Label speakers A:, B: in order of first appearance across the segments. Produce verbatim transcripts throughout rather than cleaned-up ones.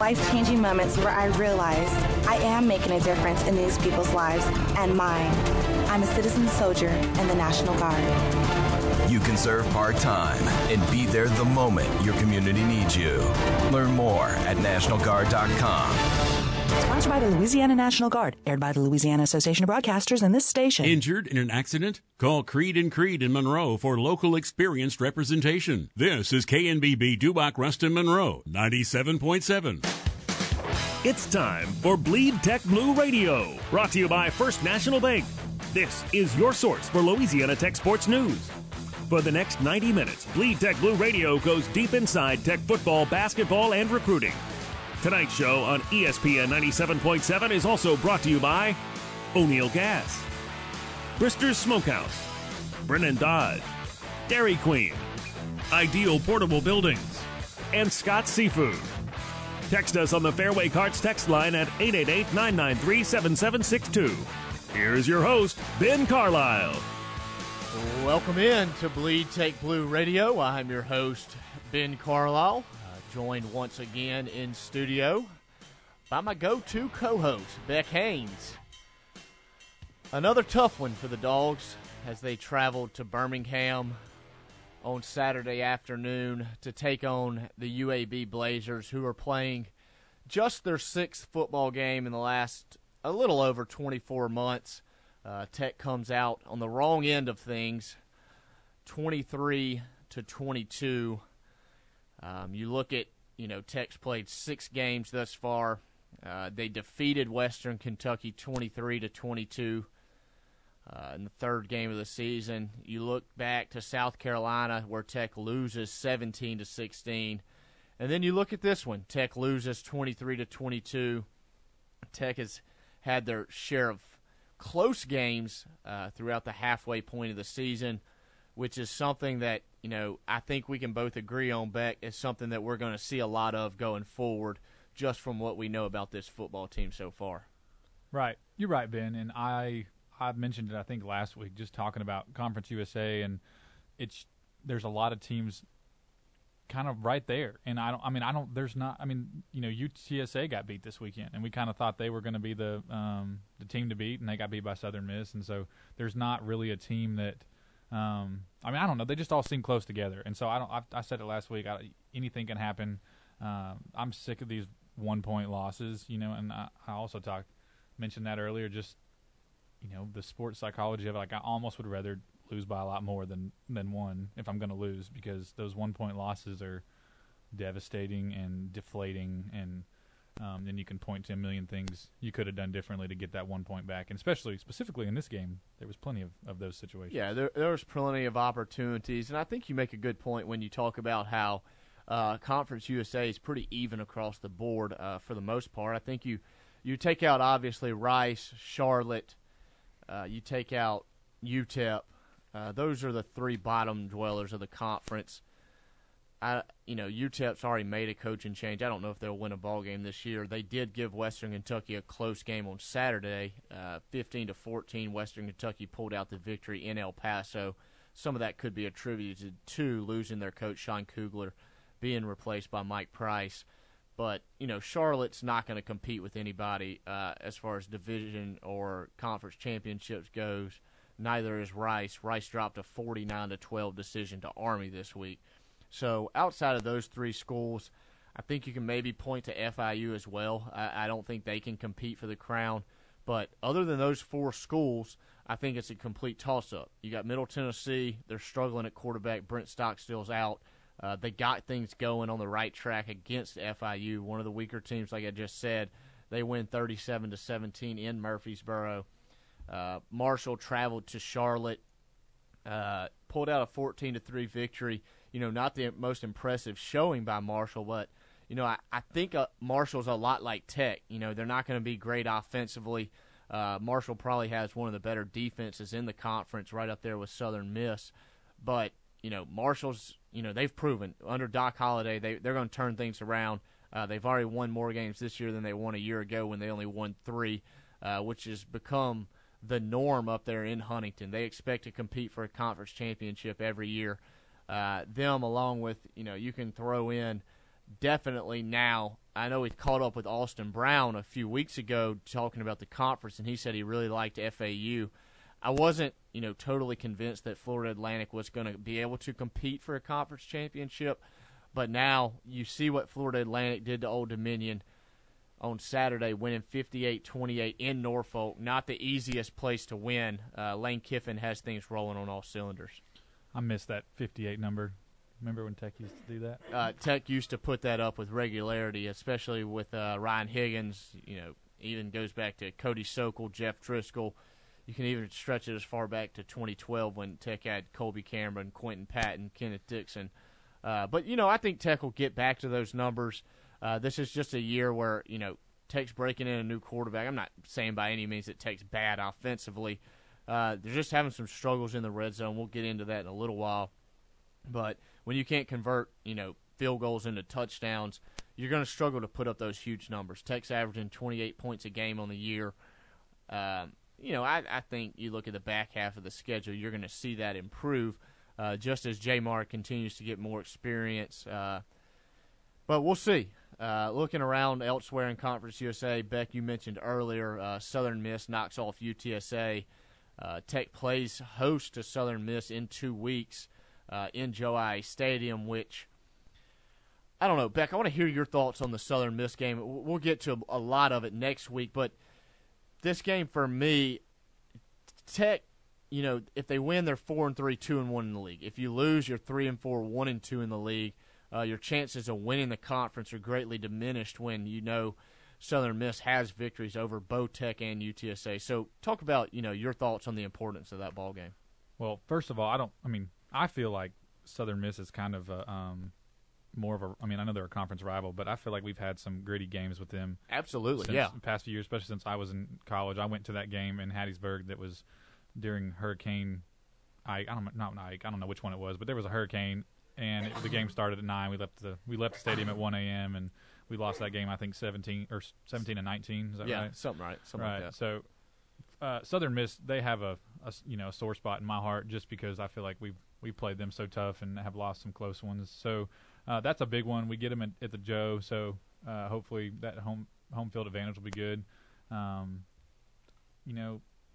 A: Life-changing moments where I realized I am making a difference in these people's lives and mine. I'm a citizen soldier in the National Guard.
B: You can serve part-time and be there the moment your community needs you. Learn more at National Guard dot com.
C: Sponsored by the Louisiana National Guard, aired by the Louisiana Association of Broadcasters and this station.
D: Injured in an accident? Call Creed and Creed in Monroe for local experienced representation. This is K N B B Dubach Ruston Monroe, ninety-seven point seven.
E: It's time for Bleed Tech Blue Radio, brought to you by First National Bank. This is your source for Louisiana Tech sports news. For the next ninety minutes, Bleed Tech Blue Radio goes deep inside Tech football, basketball, and recruiting. Tonight's show on E S P N ninety-seven point seven is also brought to you by O'Neill Gas, Brister's Smokehouse, Brennan Dodge, Dairy Queen, Ideal Portable Buildings, and Scott's Seafood. Text us on the Fairway Carts text line at eight eight eight, nine nine three, seven seven six two. Here's your host, Ben Carlisle.
F: Welcome in to Bleed Tech Blue Radio. I'm your host, Ben Carlisle. Joined once again in studio by my go-to co-host, Beck Haynes. Another tough one for the Dogs as they traveled to Birmingham on Saturday afternoon to take on the U A B Blazers, who are playing just their sixth football game in the last a little over twenty-four months. Uh, Tech comes out on the wrong end of things, twenty-three to twenty-two. Um, you look at, you know, Tech's played six games thus far. Uh, they defeated Western Kentucky twenty-three to twenty-two uh, in the third game of the season. You look back to South Carolina, where Tech loses seventeen to sixteen, and then you look at this one. Tech loses twenty-three to twenty-two. Tech has had their share of close games uh, throughout the halfway point of the season, which is something that, you know, I think we can both agree on, Beck, is something that we're going to see a lot of going forward just from what we know about this football team so far.
G: Right. You're right, Ben. And I I mentioned it, I think, last week, just talking about Conference U S A, and it's there's a lot of teams kind of right there. And I don't, I mean, I don't, there's not, I mean, you know, U T S A got beat this weekend, and we kind of thought they were going to be the um, the team to beat, and they got beat by Southern Miss. And so there's not really a team that, Um, I mean, I don't know. They just all seem close together, and so I don't. I, I said it last week. I, anything can happen. Uh, I'm sick of these one-point losses, you know. And I, I also talked, mentioned that earlier. Just, you know, the sports psychology of it. Like, I almost would rather lose by a lot more than than one if I'm going to lose, because those one-point losses are devastating and deflating, and um, then you can point to a million things you could have done differently to get that one point back. And especially, specifically in this game, there was plenty of, of those situations.
F: Yeah, there, there was plenty of opportunities. And I think you make a good point when you talk about how uh, Conference U S A is pretty even across the board uh, for the most part. I think you, you take out, obviously, Rice, Charlotte, uh, you take out U T E P. Uh, those are the three bottom dwellers of the conference. I, you know, U T E P's already made a coaching change. I don't know if they'll win a ball game this year. They did give Western Kentucky a close game on Saturday, uh, fifteen to fourteen. Western Kentucky pulled out the victory in El Paso. Some of that could be attributed to losing their coach, Sean Kugler, being replaced by Mike Price. But, you know, Charlotte's not going to compete with anybody uh, as far as division or conference championships goes. Neither is Rice. Rice dropped a forty-nine to twelve decision to Army this week. So outside of those three schools, I think you can maybe point to F I U as well. I, I don't think they can compete for the crown. But other than those four schools, I think it's a complete toss-up. You got Middle Tennessee. They're struggling at quarterback. Brent Stockstill's out. Uh, they got things going on the right track against F I U, one of the weaker teams, like I just said. They win thirty-seven to seventeen in Murfreesboro. Uh, Marshall traveled to Charlotte, uh, pulled out a fourteen to three victory. You know, not the most impressive showing by Marshall, but, you know, I, I think uh, Marshall's a lot like Tech. You know, they're not going to be great offensively. Uh, Marshall probably has one of the better defenses in the conference, right up there with Southern Miss. But, you know, Marshall's, you know, they've proven under Doc Holliday they, they're going to turn things around. Uh, they've already won more games this year than they won a year ago when they only won three, uh, which has become the norm up there in Huntington. They expect to compete for a conference championship every year. Uh, them, along with, you know, you can throw in definitely now. I know he caught up with Austin Brown a few weeks ago talking about the conference, and he said he really liked F A U. I wasn't, you know, totally convinced that Florida Atlantic was going to be able to compete for a conference championship, but now you see what Florida Atlantic did to Old Dominion on Saturday, winning fifty-eight twenty-eight in Norfolk. Not the easiest place to win. Uh, Lane Kiffin has things rolling on all cylinders.
G: I missed that fifty-eight number. Remember when Tech used to do that?
F: Uh, Tech used to put that up with regularity, especially with uh, Ryan Higgins. You know, even goes back to Cody Sokol, Jeff Driscoll. You can even stretch it as far back to twenty twelve when Tech had Colby Cameron, Quentin Patton, Kenneth Dixon. Uh, but, you know, I think Tech will get back to those numbers. Uh, this is just a year where, you know, Tech's breaking in a new quarterback. I'm not saying by any means that Tech's bad offensively. Uh, they're just having some struggles in the red zone. We'll get into that in a little while. But when you can't convert, you know, field goals into touchdowns, you're going to struggle to put up those huge numbers. Tech's averaging twenty-eight points a game on the year. Um, you know, I, I think you look at the back half of the schedule, you're going to see that improve uh, just as Jamar continues to get more experience. Uh, but we'll see. Uh, looking around elsewhere in Conference U S A, Beck, you mentioned earlier, uh, Southern Miss knocks off U T S A. Uh, Tech plays host to Southern Miss in two weeks. Uh, in Joe I Stadium, which, I don't know, Beck, I want to hear your thoughts on the Southern Miss game. We'll get to a lot of it next week, but this game for me, Tech, you know, if they win, they're four and three, two and one in the league. If you lose, you're three and four, one and two in the league. Uh, your chances of winning the conference are greatly diminished when you know Southern Miss has victories over both Tech and U T S A. So talk about, you know, your thoughts on the importance of that ball game.
G: Well, first of all, I don't, I mean, I feel like Southern Miss is kind of a, um, more of a – I mean, I know they're a conference rival, but I feel like we've had some gritty games with them.
F: Absolutely,
G: since
F: yeah.
G: the past few years, especially since I was in college. I went to that game in Hattiesburg that was during Hurricane Ike. I don't not Ike. I don't know which one it was, but there was a hurricane, and it, the game started at nine. We left the we left the stadium at one a.m., and we lost that game, I think, seventeen or seventeen to nineteen. Is that
F: yeah,
G: right?
F: something right. Something
G: right.
F: like that.
G: So uh, Southern Miss, they have a, a you know a sore spot in my heart just because I feel like we've we played them so tough and have lost some close ones. So uh, that's a big one. We get them at, at the Joe, so uh, hopefully that home home field advantage will be good. Um, you know,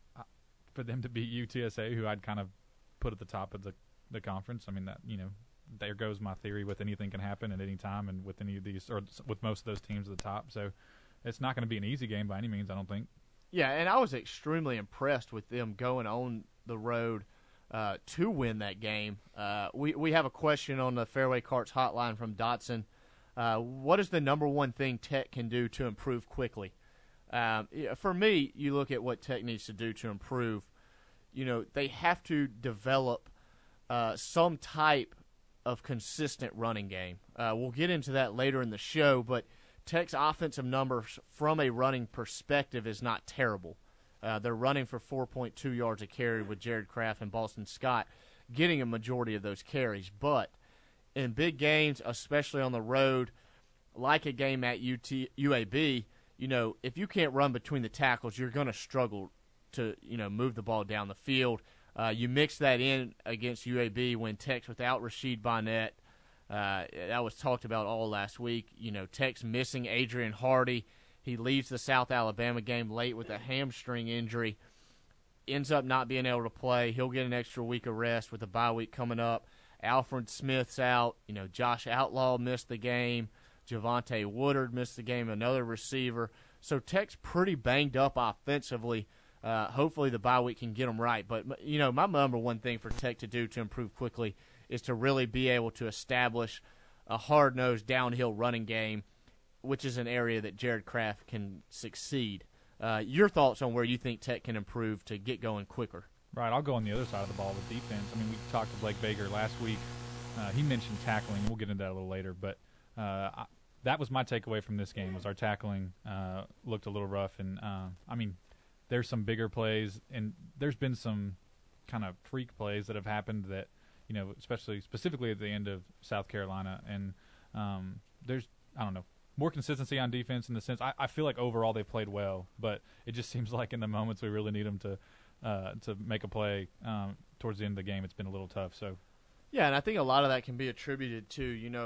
G: for them to beat U T S A, who I'd kind of put at the top of the, the conference. I mean, that you know, there goes my theory with anything can happen at any time, and with any of these, or with most of those teams at the top. So it's not going to be an easy game by any means, I don't think.
F: Yeah, and I was extremely impressed with them going on the road uh, to win that game. Uh, we we have a question on the Fairway Carts hotline from Dotson. Uh, what is the number one thing Tech can do to improve quickly? Um, for me, you look at what Tech needs to do to improve. You know, they have to develop uh, some type of consistent running game. Uh, we'll get into that later in the show, but Tech's offensive numbers from a running perspective is not terrible. Uh, they're running for four point two yards a carry with Jared Kraft and Boston Scott getting a majority of those carries. But in big games, especially on the road, like a game at U T, U A B, you know, if you can't run between the tackles, you're going to struggle to, you know, move the ball down the field. Uh, you mix that in against U A B when Tech's without Rashid Bonnet. Uh, that was talked about all last week. You know, Tech's missing Adrian Hardy. He leaves the South Alabama game late with a hamstring injury. Ends up not being able to play. He'll get an extra week of rest with the bye week coming up. Alfred Smith's out. You know, Josh Outlaw missed the game. Javante Woodard missed the game, another receiver. So Tech's pretty banged up offensively. Uh, hopefully the bye week can get them right. But, you know, my number one thing for Tech to do to improve quickly is to really be able to establish a hard-nosed downhill running game, which is an area that Jared Kraft can succeed. Uh, your thoughts on where you think Tech can improve to get going quicker?
G: Right, I'll go on the other side of the ball with defense. I mean, we talked to Blake Baker last week. Uh, he mentioned tackling. We'll get into that a little later. But uh, I, that was my takeaway from this game was our tackling uh, looked a little rough. And, uh, I mean, there's some bigger plays, and there's been some kind of freak plays that have happened that, you know, especially specifically at the end of South Carolina. And um, there's, I don't know, more consistency on defense in the sense I, I feel like overall they played well, but it just seems like in the moments we really need them to uh, to make a play um, towards the end of the game, it's been a little tough. So,
F: yeah, and I think a lot of that can be attributed to, you know,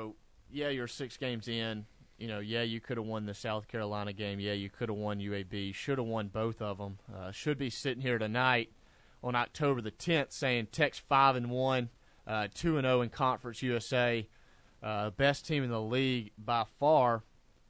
F: yeah, you're six games in. You know, yeah, you could have won the South Carolina game. Yeah, you could have won U A B. Should have won both of them. Uh, should be sitting here tonight on October the tenth saying Tech's five and one, uh, two and zero in Conference U S A, uh, best team in the league by far.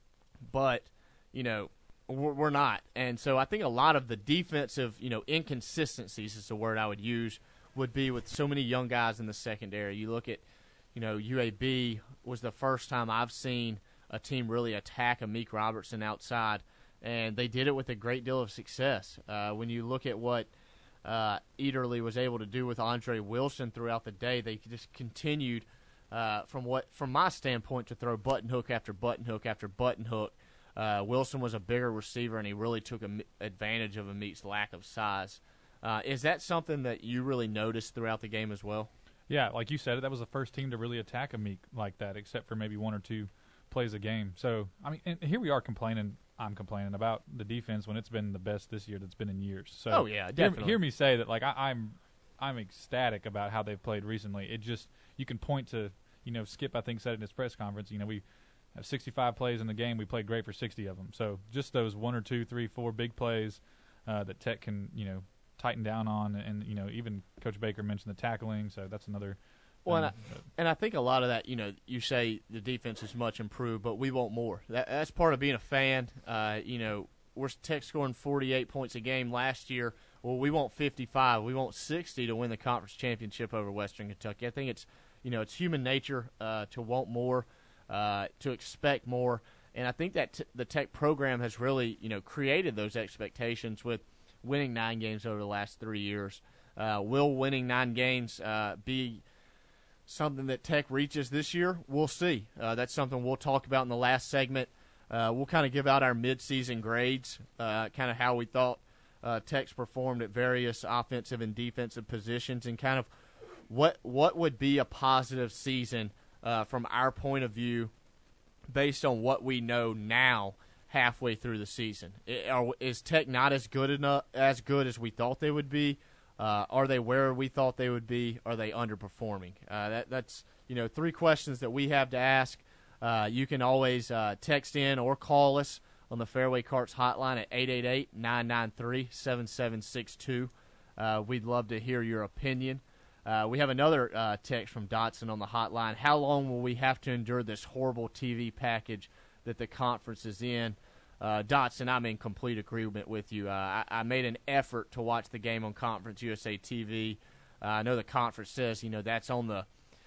F: But you know, we're, we're not, and so I think a lot of the defensive, you know, inconsistencies is the word I would use, would be with so many young guys in the secondary. You look at, you know, U A B was the first time I've seen a team really attack Amik Robertson outside, and they did it with a great deal of success. Uh, when you look at what uh, Ederle was able to do with Andre Wilson throughout the day, they just continued, uh, from what from my standpoint, to throw button hook after button hook after button hook. Uh, Wilson was a bigger receiver, and he really took a, advantage of Amik's lack of size. Uh, is that something that you really noticed throughout the game as well?
G: Yeah, like you said, that was the first team to really attack Amik like that, except for maybe one or two plays a game. So, I mean, and here we are complaining, I'm complaining about the defense when it's been the best this year that's been in years. So
F: oh, yeah, definitely.
G: Hear, hear me say that, like, I, I'm I'm ecstatic about how they've played recently. It just, you can point to, you know, Skip, I think, said in his press conference, you know, we have sixty-five plays in the game. We played great for sixty of them. So just those one or two, three, four big plays uh, that Tech can, you know, tighten down on. And, you know, even Coach Baker mentioned the tackling, so that's another –
F: Well, and I, and I think a lot of that, you know, you say the defense is much improved, but we want more. That, that's part of being a fan. Uh, you know, we're Tech scoring forty-eight points a game last year. Well, we want fifty-five. We want sixty to win the conference championship over Western Kentucky. I think it's, you know, it's human nature uh, to want more, uh, to expect more. And I think that t- the Tech program has really, you know, created those expectations with winning nine games over the last three years. Uh, will winning nine games uh, be something that Tech reaches this year? We'll see. Uh, that's something we'll talk about in the last segment. Uh, we'll kind of give out our midseason grades, uh, kind of how we thought uh, Tech's performed at various offensive and defensive positions, and kind of what what would be a positive season uh, from our point of view based on what we know now halfway through the season. It, are, is Tech not as good enough as good as we thought they would be? Uh, are they where we thought they would be? Are they underperforming? Uh, that, that's, you know, three questions that we have to ask. Uh, you can always uh, text in or call us on the Fairway Carts hotline at eight eight eight, nine nine three, seven seven six two. Uh, we'd love to hear your opinion. Uh, we have another uh, text from Dotson on the hotline. How long will we have to endure this horrible T V package that the conference is in? Uh, Dotson, I'm in complete agreement with you. Uh, I, I made an effort to watch the game on Conference U S A T V. Uh, I know the conference says, you know, that's on the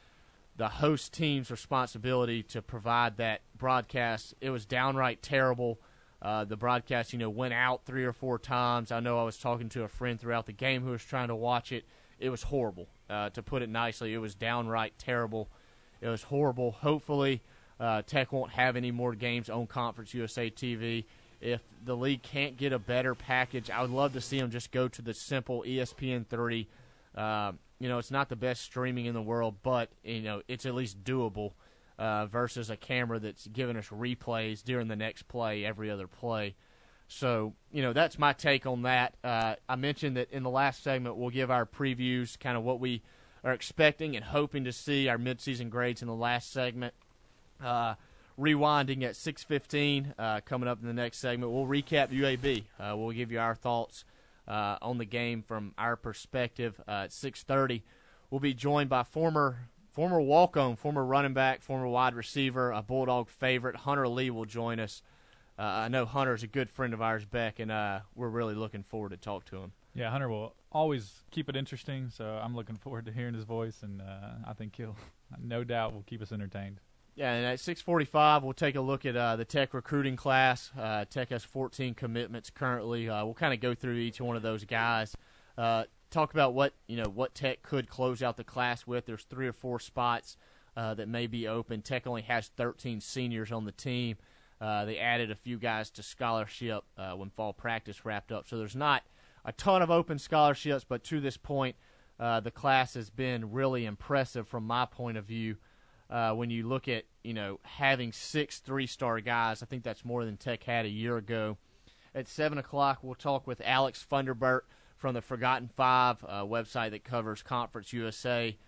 F: the host team's responsibility to provide that broadcast. It was downright terrible. Uh, the broadcast, you know, went out three or four times. I know I was talking to a friend throughout the game who was trying to watch it. It was horrible, uh, to put it nicely. It was downright terrible. It was horrible. Hopefully, Uh, Tech won't have any more games on Conference U S A T V. If the league can't get a better package, I would love to see them just go to the simple E S P N three. Uh, you know, it's not the best streaming in the world, but, you know, it's at least doable uh, versus a camera that's giving us replays during the next play, every other play. So, you know, that's my take on that. Uh, I mentioned that in the last segment we'll give our previews, kind of what we are expecting and hoping to see, our midseason grades in the last segment. Uh, rewinding at six fifteen, uh, coming up in the next segment, we'll recap U A B. Uh, we'll give you our thoughts uh, on the game from our perspective. Uh, at six thirty, we'll be joined by former former walk-on, former running back, former wide receiver, a Bulldog favorite. Hunter Lee will join us. Uh, I know Hunter's a good friend of ours, Beck, and uh, we're really looking forward to talk to him.
G: Yeah, Hunter will always keep it interesting, so I'm looking forward to hearing his voice, and uh, I think he'll, no doubt, will keep us entertained.
F: Yeah, and at six forty-five, we'll take a look at uh, the Tech recruiting class. Uh, Tech has fourteen commitments currently. Uh, we'll kind of go through each one of those guys, uh, talk about what you know what Tech could close out the class with. There's three or four spots uh, that may be open. Tech only has thirteen seniors on the team. Uh, they added a few guys to scholarship uh, when fall practice wrapped up, so there's not a ton of open scholarships. But to this point, uh, the class has been really impressive from my point of view. Uh, when you look at, you know, having six three-star guys, I think that's more than Tech had a year ago. At seven o'clock, we'll talk with Alex Funderbert from the Forgotten Five uh, website that covers Conference U S A.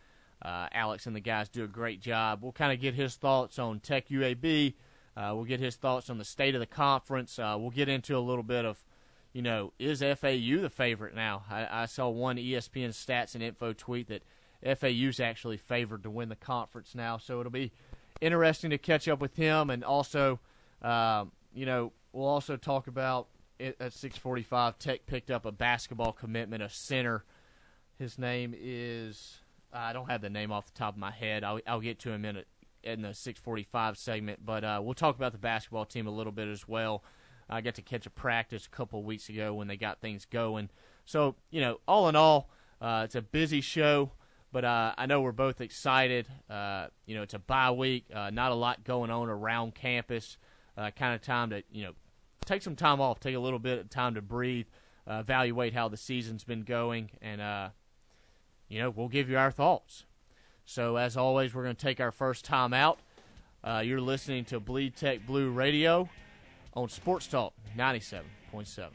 F: Uh, Alex and the guys do a great job. We'll kind of get his thoughts on Tech U A B. Uh, we'll get his thoughts on the state of the conference. Uh, we'll get into a little bit of, you know, is F A U the favorite now? I, I saw one E S P N Stats and Info tweet that F A U's actually favored to win the conference now. So it'll be interesting to catch up with him. And also, um, you know, we'll also talk about it at six forty-five, Tech picked up a basketball commitment, a center. His name is, I don't have the name off the top of my head. I'll, I'll get to him in a, in the six forty-five segment, but uh, we'll talk about the basketball team a little bit as well. I got to catch a practice a couple of weeks ago when they got things going. So, you know, all in all, uh, it's a busy show, but uh, I know we're both excited. Uh, you know, it's a bye week, uh, not a lot going on around campus, uh, kind of time to, you know, take some time off, take a little bit of time to breathe, uh, evaluate how the season's been going, and, uh, you know, we'll give you our thoughts. So, as always, we're going to take our first time out. Uh, you're listening to Bleed Tech Blue Radio on Sports Talk ninety-seven point seven.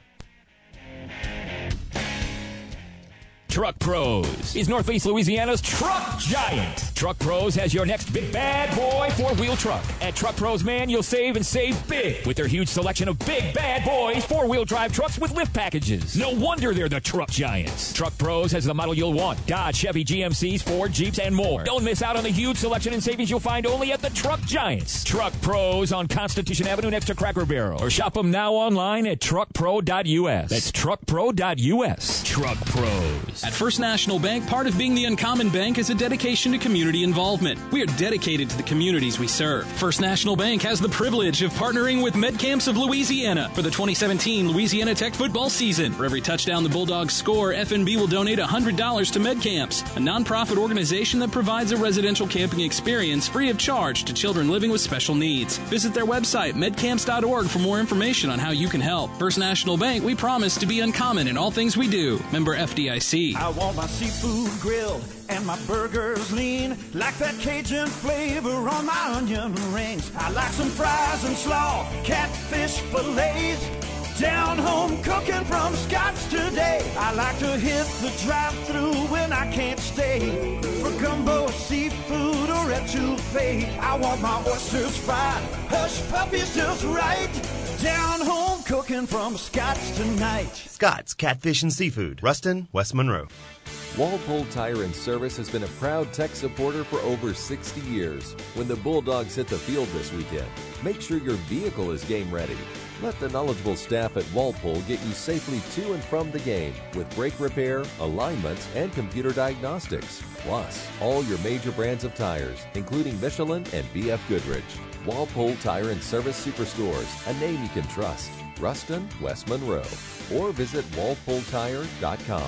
H: Truck Pros is Northeast Louisiana's truck giant. Truck Pros has your next big bad boy four-wheel truck. At Truck Pros, man, you'll save and save big with their huge selection of big bad boys four-wheel drive trucks with lift packages. No wonder they're the truck giants. Truck Pros has the model you'll want. Dodge, Chevy, G M Cs, Ford, Jeeps, and more. Don't miss out on the huge selection and savings you'll find only at the Truck Giants. Truck Pros on Constitution Avenue next to Cracker Barrel. Or shop them now online at truck pro dot U S. That's truck pro dot U S. Truck Pros.
I: At First National Bank, part of being the uncommon bank is a dedication to community involvement. We are dedicated to the communities we serve. First National Bank has the privilege of partnering with MedCamps of Louisiana for the twenty seventeen Louisiana Tech football season. For every touchdown the Bulldogs score, F N B will donate one hundred dollars to MedCamps, a nonprofit organization that provides a residential camping experience free of charge to children living with special needs. Visit their website, medcamps dot org, for more information on how you can help. First National Bank, we promise to be uncommon in all things we do. Member F D I C.
J: I want my seafood grilled and my burgers lean, like that Cajun flavor on my onion rings. I like some fries and slaw, catfish fillets, down home cooking from Scott's today. I like to hit the drive-thru when I can't stay for gumbo, seafood, or etouffee. I want my oysters fried, hush puppies just right, down home cooking from Scott's tonight.
K: Scott's Catfish and Seafood, Ruston, West Monroe.
L: Walpole Tire and Service has been a proud Tech supporter for over sixty years. When the Bulldogs hit the field this weekend, make sure your vehicle is game ready. Let the knowledgeable staff at Walpole get you safely to and from the game with brake repair, alignment, and computer diagnostics. Plus, all your major brands of tires, including Michelin and B F Goodrich. Walpole Tire and Service Superstores, a name you can trust. Ruston, West Monroe. Or visit walpole tire dot com.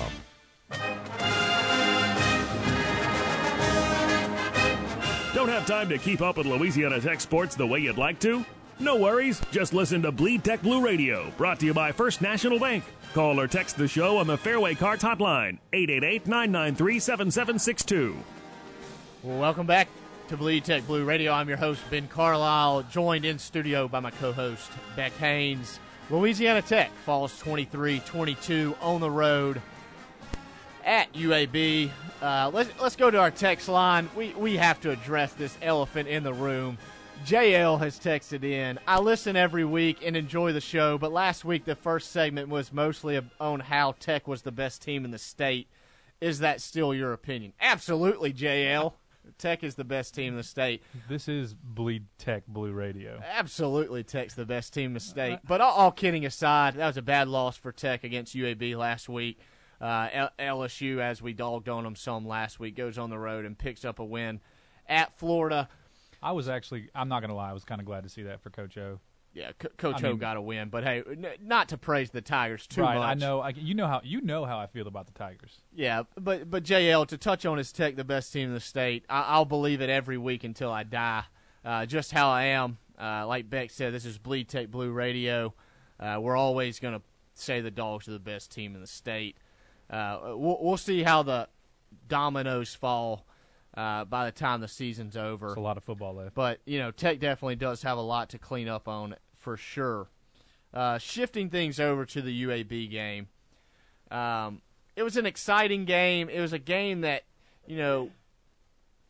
E: Don't have time to keep up with Louisiana Tech sports the way you'd like to? No worries. Just listen to Bleed Tech Blue Radio, brought to you by First National Bank. Call or text the show on the Fairway Carts hotline, eight eight eight, nine nine three, seven seven six two.
F: Well, welcome back to Bleed Tech Blue Radio. I'm your host, Ben Carlisle, joined in studio by my co-host, Beck Haynes. Louisiana Tech falls twenty-three twenty-two on the road at U A B. Uh, let's let's go to our text line. We we have to address this elephant in the room. J L has texted in, I listen every week and enjoy the show, but last week the first segment was mostly on how Tech was the best team in the state. Is that still your opinion? Absolutely, J L. Tech is the best team in the state.
G: This is Bleed Tech Blue Radio.
F: Absolutely, Tech's the best team in the state. But all, all kidding aside, that was a bad loss for Tech against U A B last week. Uh, L S U, as we dogged on them some last week, goes on the road and picks up a win at Florida.
G: I was actually, I'm not going to lie, I was kind of glad to see that for Coach O.
F: Yeah, C- Coach
G: I
F: O
G: mean,
F: got a win, but hey, n- not to praise the Tigers too
G: right,
F: much.
G: I know, I, you know how you know how I feel about the Tigers.
F: Yeah, but but J L, to touch on his Tech, the best team in the state, I, I'll believe it every week until I die. Uh, just how I am. Uh, like Beck said, this is Bleed Tech Blue Radio. Uh, we're always going to say the Dogs are the best team in the state. Uh, we'll, we'll see how the dominoes fall uh, by the time the season's over.
G: There's a lot of football left.
F: But, you know, Tech definitely does have a lot to clean up on for sure. Uh, shifting things over to the U A B game. Um, it was an exciting game. It was a game that, you know,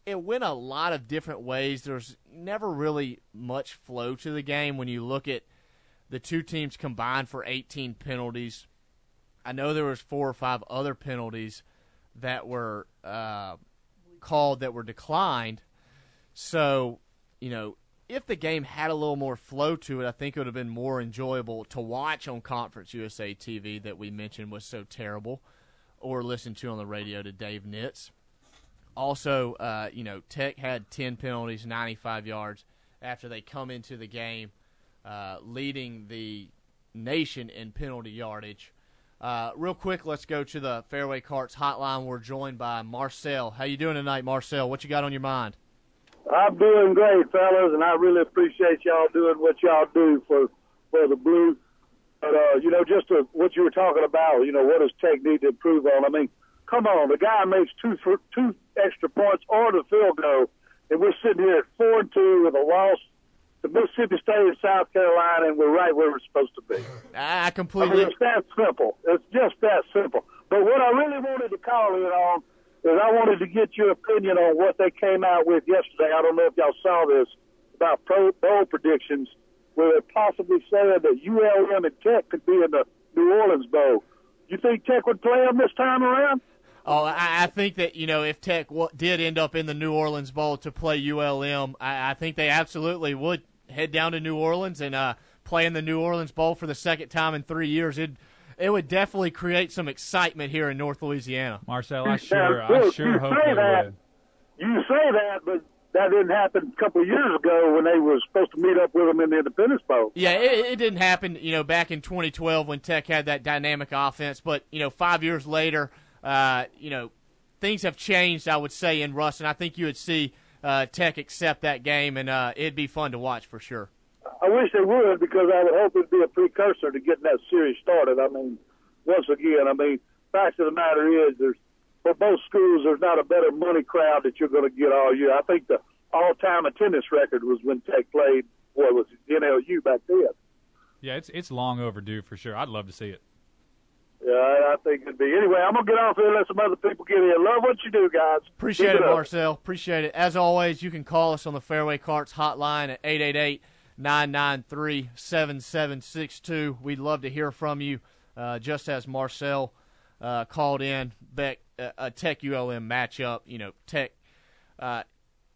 F: it went a lot of different ways. There's never really much flow to the game when you look at the two teams combined for eighteen penalties. I know there was four or five other penalties that were uh, called that were declined. So, you know, if the game had a little more flow to it, I think it would have been more enjoyable to watch on Conference U S A T V that we mentioned was so terrible, or listen to on the radio to Dave Nitz. Also, uh, you know, Tech had ten penalties, ninety-five yards after they come into the game, uh, leading the nation in penalty yardage. Uh, real quick, let's go to the Fairway Carts hotline. We're joined by Marcel. How you doing tonight, Marcel? What you got on your mind?
M: I'm doing great, fellas, and I really appreciate y'all doing what y'all do for for the Blue. But, uh, you know, just to, what you were talking about, you know, what does Tech need to improve on? I mean, come on, the guy makes two for, two extra points or the field goal, and we're sitting here at four and two with a loss to Mississippi State and South Carolina, and we're right where we're supposed to be.
F: I completely.
M: I mean, it's that simple. It's just that simple. But what I really wanted to call in on is I wanted to get your opinion on what they came out with yesterday. I don't know if y'all saw this about pro bowl predictions, where they possibly said that U L M and Tech could be in the New Orleans Bowl. You think Tech would play them this time around?
F: Oh, I, I think that, you know, if Tech w- did end up in the New Orleans Bowl to play U L M, I, I think they absolutely would head down to New Orleans and uh, play in the New Orleans Bowl for the second time in three years. It it would definitely create some excitement here in North Louisiana.
G: Marcel, I sure, I sure hope they
M: that,
G: would.
M: You say that, but that didn't happen a couple of years ago when they were supposed to meet up with them in the Independence Bowl.
F: Yeah, it, it didn't happen, you know, back in twenty twelve when Tech had that dynamic offense. But, you know, five years later, uh, you know, things have changed, I would say, in Ruston. I think you would see uh, Tech accept that game, and uh, it'd be fun to watch for sure.
M: I wish they would, because I would hope it'd be a precursor to getting that series started. I mean, once again, I mean, fact of the matter is, there's for both schools, there's not a better money crowd that you're going to get all year. I think the all-time attendance record was when Tech played, what was it, N L U back then.
G: Yeah, it's it's long overdue for sure. I'd love to see it.
M: Yeah, I, I think it'd be. Anyway, I'm going to get off here and let some other people get in. Love what you do, guys.
F: Appreciate
M: Keep
F: it,
M: it up.
F: Marcel. Appreciate it. As always, you can call us on the Fairway Carts hotline at eight eight eight, nine nine three, seven seven six two. We'd love to hear from you, uh, just as Marcel uh, called in. Beck, uh, a Tech U L M matchup. You know, Tech. Uh,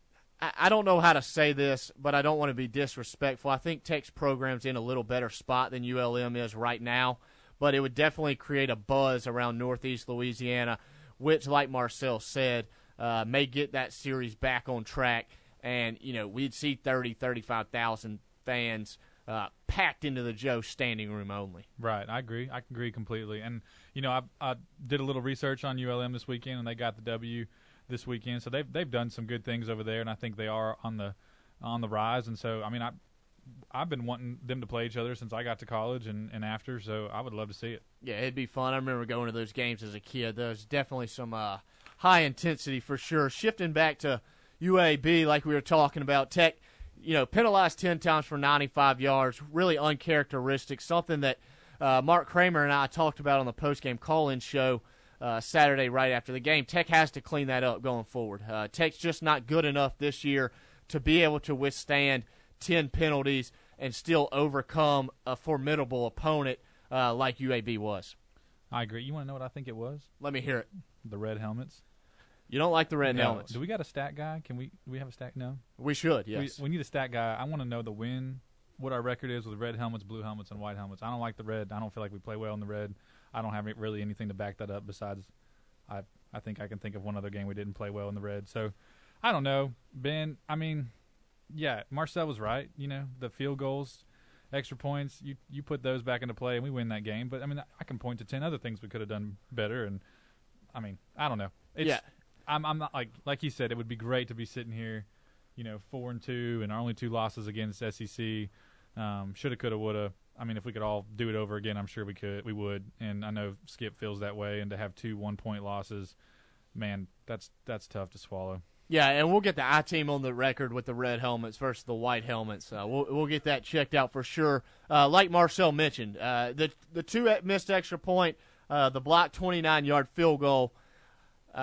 F: I, I don't know how to say this, but I don't want to be disrespectful. I think Tech's program's in a little better spot than U L M is right now, but it would definitely create a buzz around Northeast Louisiana, which, like Marcel said, uh, may get that series back on track. And, you know, we'd see thirty, thirty-five thousand fans uh, packed into the Joe standing room only.
G: Right, I agree. I agree completely. And, you know, I, I did a little research on U L M this weekend, and they got the W this weekend. So they've they've done some good things over there, and I think they are on the on the rise. And so, I mean, I, I've been wanting them to play each other since I got to college and, and after, so I would love to see it.
F: Yeah, it'd be fun. I remember going to those games as a kid. There's definitely some uh, high intensity for sure. Shifting back to U A B, like we were talking about, Tech, you know, penalized ten times for ninety-five yards, really uncharacteristic, something that uh, Mark Kramer and I talked about on the postgame call-in show uh, Saturday right after the game. Tech has to clean that up going forward. Uh, Tech's just not good enough this year to be able to withstand ten penalties and still overcome a formidable opponent uh, like U A B was.
G: I agree. You want to know what I think it was?
F: Let me hear it.
G: The red helmets.
F: You don't like the red
G: no.
F: helmets.
G: Do we got a stat guy? Can we do we have a stat? No.
F: We should, yes.
G: We, we need a stat guy. I want to know the win, what our record is with red helmets, blue helmets, and white helmets. I don't like the red. I don't feel like we play well in the red. I don't have really anything to back that up besides I I think I can think of one other game we didn't play well in the red. So, I don't know. Ben, I mean, yeah, Marcel was right. You know, the field goals, extra points, you, you put those back into play and we win that game. But, I mean, I can point to ten other things we could have done better. And, I mean, I don't know. It's,
F: yeah.
G: I'm, I'm not like like you said. It would be great to be sitting here, you know, four and two, and our only two losses against S E C. Um, shoulda, coulda, woulda. I mean, if we could all do it over again, I'm sure we could. We would. And I know Skip feels that way. And to have two one point losses, man, that's that's tough to swallow.
F: Yeah, and we'll get the I team on the record with the red helmets versus the white helmets. Uh, we'll we'll get that checked out for sure. Uh, like Marcel mentioned, uh, the the two missed extra point, uh, the blocked twenty-nine yard field goal. Uh,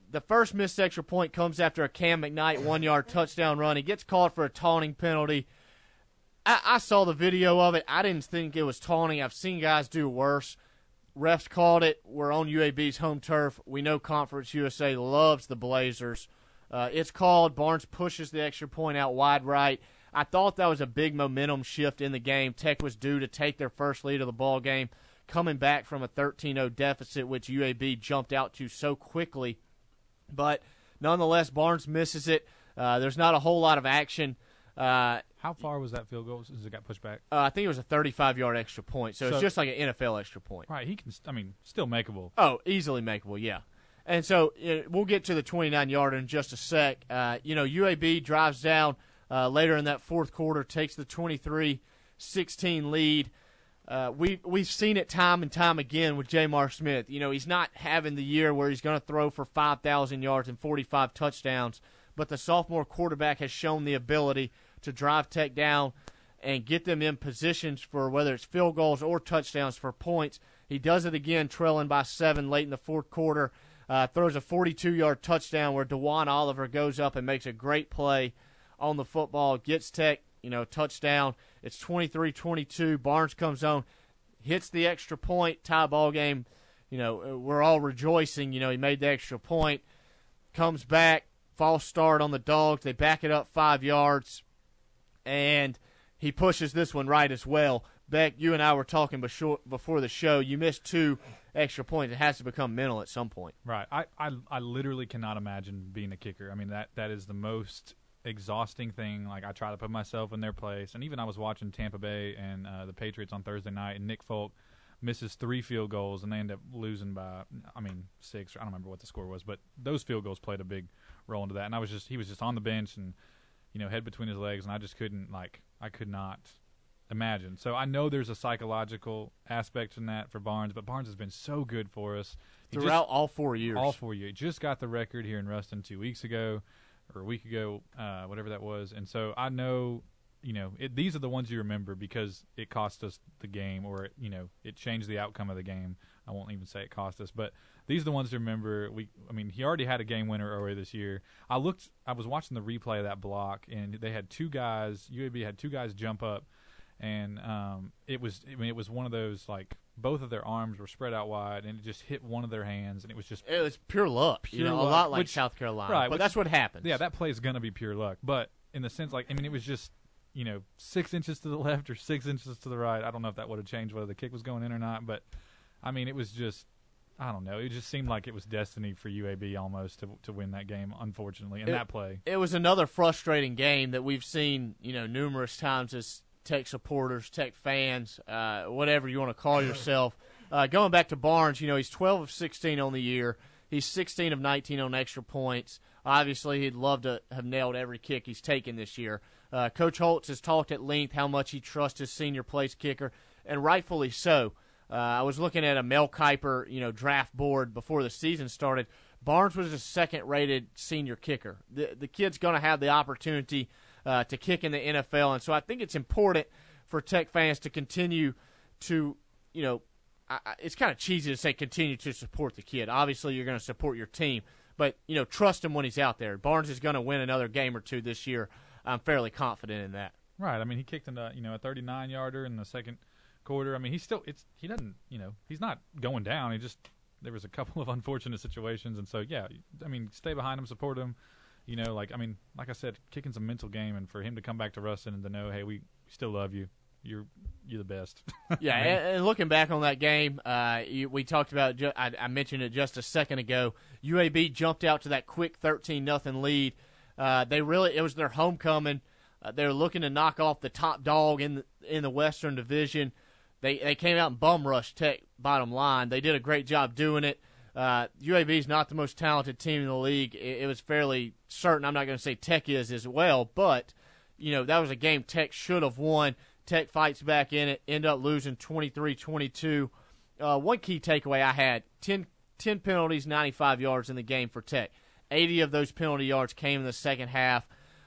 F: the first missed extra point comes after a Cam McKnight one-yard touchdown run. He gets called for a taunting penalty. I, I saw the video of it. I didn't think it was taunting. I've seen guys do worse. Refs called it. We're on U A B's home turf. We know Conference U S A loves the Blazers. Uh, it's called. Barnes pushes the extra point out wide right. I thought that was a big momentum shift in the game. Tech was due to take their first lead of the ball game, coming back from a thirteen oh deficit, which U A B jumped out to so quickly. But nonetheless, Barnes misses it. Uh, there's not a whole lot of action. Uh,
G: How far was that field goal since it got pushed back?
F: Uh, I think it was a thirty-five-yard extra point, so, so it's just like an N F L extra point.
G: Right, he can, I mean, still makeable.
F: Oh, easily makeable, yeah. And so uh, we'll get to the twenty-nine-yarder in just a sec. Uh, you know, U A B drives down uh, later in that fourth quarter, takes the twenty-three sixteen lead. Uh, we, we've seen it time and time again with Jamar Smith. You know, he's not having the year where he's going to throw for five thousand yards and forty-five touchdowns, but the sophomore quarterback has shown the ability to drive Tech down and get them in positions for whether it's field goals or touchdowns for points. He does it again, trailing by seven late in the fourth quarter. Uh, throws a forty-two-yard touchdown where DeJuan Oliver goes up and makes a great play on the football, gets Tech, you know, touchdown. It's twenty-three twenty-two. Barnes comes on, hits the extra point, tie ball game. You know, we're all rejoicing. You know, he made the extra point, comes back, false start on the Dogs. They back it up five yards. And he pushes this one right as well. Beck, you and I were talking before the show. You missed two extra points. It has to become mental at some point.
G: Right. I, I, I literally cannot imagine being a kicker. I mean, that, that is the most exhausting thing. Like, I try to put myself in their place. And even I was watching Tampa Bay and uh, the Patriots on Thursday night, and Nick Folk misses three field goals, and they end up losing by, I mean, six. I don't remember what the score was, but those field goals played a big role into that. And I was just, he was just on the bench and, you know, head between his legs, and I just couldn't, like, I could not imagine. So I know there's a psychological aspect in that for Barnes, but Barnes has been so good for us.
F: He Throughout just, all four years.
G: All four years. He just got the record here in Ruston two weeks ago, or a week ago, uh, whatever that was. And so I know, you know, it, these are the ones you remember because it cost us the game, or, it, you know, it changed the outcome of the game. I won't even say it cost us, but these are the ones to remember. We, I mean, he already had a game winner earlier this year. I looked, I was watching the replay of that block, and they had two guys. U A B had two guys jump up, and um, it was, I mean, it was one of those, like, both of their arms were spread out wide, and it just hit one of their hands, and it was just
F: it was pure luck.
G: Pure
F: you know,
G: luck,
F: a lot like
G: which,
F: South Carolina,
G: right?
F: But
G: which,
F: that's what happens.
G: Yeah, that play is going to be pure luck, but in the sense, like, I mean, it was just, you know, six inches to the left or six inches to the right. I don't know if that would have changed whether the kick was going in or not, but I mean, it was just. I don't know. It just seemed like it was destiny for U A B almost to to win that game, unfortunately, in
F: it,
G: that play.
F: It was another frustrating game that we've seen, you know, numerous times as Tech supporters, Tech fans, uh, whatever you want to call yourself. Uh, going back to Barnes, you know, he's twelve of sixteen on the year. He's sixteen of nineteen on extra points. Obviously, he'd love to have nailed every kick he's taken this year. Uh, Coach Holtz has talked at length how much he trusts his senior place kicker, and rightfully so. Uh, I was looking at a Mel Kiper, you know, draft board before the season started. Barnes was a second-rated senior kicker. The the kid's going to have the opportunity uh, to kick in the N F L, and so I think it's important for Tech fans to continue to, you know, I, it's kind of cheesy to say continue to support the kid. Obviously, you're going to support your team, but, you know, trust him when he's out there. Barnes is going to win another game or two this year. I'm fairly confident in that.
G: Right. I mean, he kicked in a, you know, a thirty-nine-yarder in the second quarter. I mean, he's still it's he doesn't, you know, he's not going down. He just there was a couple of unfortunate situations, and so yeah, I mean, stay behind him, support him. You know, like I mean, like I said, kicking's a mental game, and for him to come back to Ruston and to know, hey, we still love you. You're you're the best.
F: Yeah, I mean, and, and looking back on that game, uh, you, we talked about. Ju- I, I mentioned it just a second ago. U A B jumped out to that quick thirteen nothing lead. Uh, they really it was their homecoming. Uh, they were looking to knock off the top dog in the, in the Western Division. They they came out and bum rushed Tech. Bottom line, they did a great job doing it. Uh, U A B is not the most talented team in the league. It, it was fairly certain. I'm not going to say Tech is as well, but you know that was a game Tech should have won. Tech fights back in it, end up losing twenty-three twenty-two. Uh, one key takeaway I had: ten, ten penalties, ninety-five yards in the game for Tech. eighty of those penalty yards came in the second half.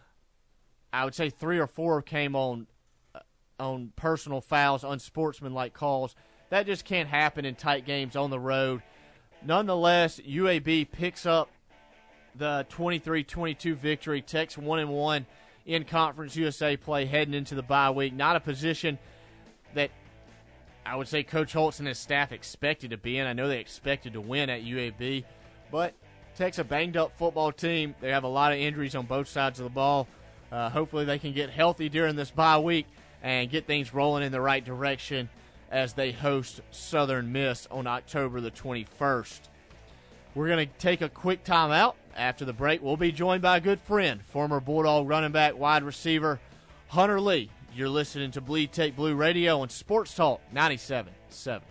F: I would say three or four came on on personal fouls, unsportsmanlike calls. That just can't happen in tight games on the road. Nonetheless, U A B picks up the twenty-three twenty-two victory. Tech's one and one in Conference U S A play heading into the bye week. Not a position that I would say Coach Holtz and his staff expected to be in. I know they expected to win at U A B, but Tech's a banged-up football team. They have a lot of injuries on both sides of the ball. Uh, hopefully they can get healthy during this bye week and get things rolling in the right direction as they host Southern Miss on October the twenty-first. We're going to take a quick timeout. After the break, we'll be joined by a good friend, former Bulldog running back, wide receiver, Hunter Lee. You're listening to Bleed Tech Blue Radio on Sports Talk ninety-seven point seven.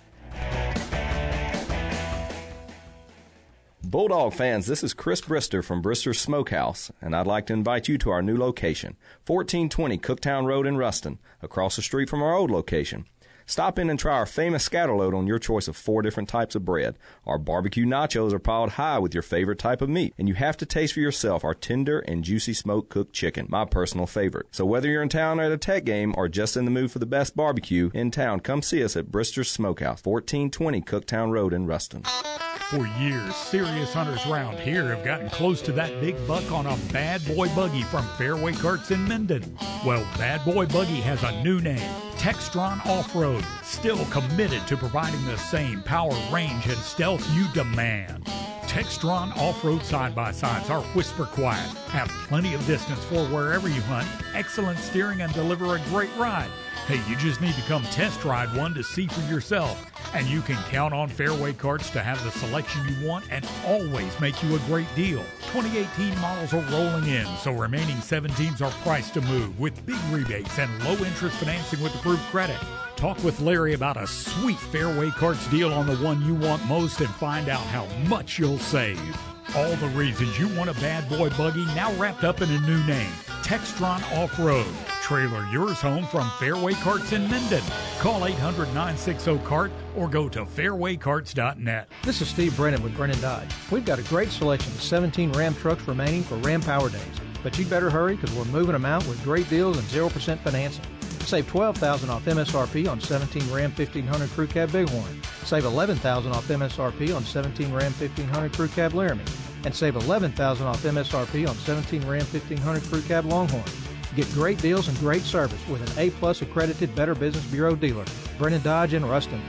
N: Bulldog fans, this is Chris Brister from Brister's Smokehouse, and I'd like to invite you to our new location, fourteen twenty Cooktown Road in Ruston, across the street from our old location. Stop in and try our famous scatterload on your choice of four different types of bread. Our barbecue nachos are piled high with your favorite type of meat, and you have to taste for yourself our tender and juicy smoke-cooked chicken, my personal favorite. So whether you're in town or at a Tech game or just in the mood for the best barbecue in town, come see us at Brister's Smokehouse, fourteen twenty Cooktown Road in Ruston.
O: For years, serious hunters around here have gotten close to that big buck on a Bad Boy Buggy from Fairway Carts in Minden. Well, Bad Boy Buggy has a new name, Textron Off-Road, still committed to providing the same power, range, and stealth you demand. Textron Off-Road side-by-sides are whisper quiet, have plenty of distance for wherever you hunt, excellent steering, and deliver a great ride. Hey, you just need to come test ride one to see for yourself. And you can count on Fairway Carts to have the selection you want and always make you a great deal. twenty eighteen models are rolling in, so remaining seventeens are priced to move with big rebates and low-interest financing with approved credit. Talk with Larry about a sweet Fairway Carts deal on the one you want most and find out how much you'll save. All the reasons you want a Bad Boy Buggy now wrapped up in a new name, Textron Off-Road. Trailer yours home from Fairway Carts in Minden. Call eight hundred, nine six zero, C A R T or go to fairway carts dot net.
P: This is Steve Brennan with Brennan Dodge. We've got a great selection of seventeen Ram trucks remaining for Ram Power Days. But you better hurry because we're moving them out with great deals and zero percent financing. Save twelve thousand dollars off M S R P on seventeen Ram fifteen hundred Crew Cab Bighorn. Save eleven thousand dollars off M S R P on seventeen Ram fifteen hundred Crew Cab Laramie. And save eleven thousand dollars off M S R P on seventeen Ram fifteen hundred Crew Cab Longhorn. Get great deals and great service with an A-plus accredited Better Business Bureau dealer. Brennan Dodge in Ruston.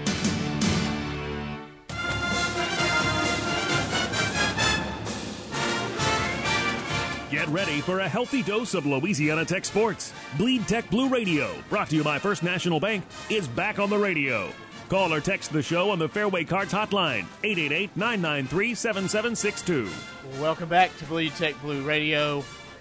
E: Get ready for a healthy dose of Louisiana Tech sports. Bleed Tech Blue Radio, brought to you by First National Bank, is back on the radio. Call or text the show on the Fairway Carts hotline, eight eight eight, nine nine three, seven seven six two.
F: Welcome back to Bleed Tech Blue Radio.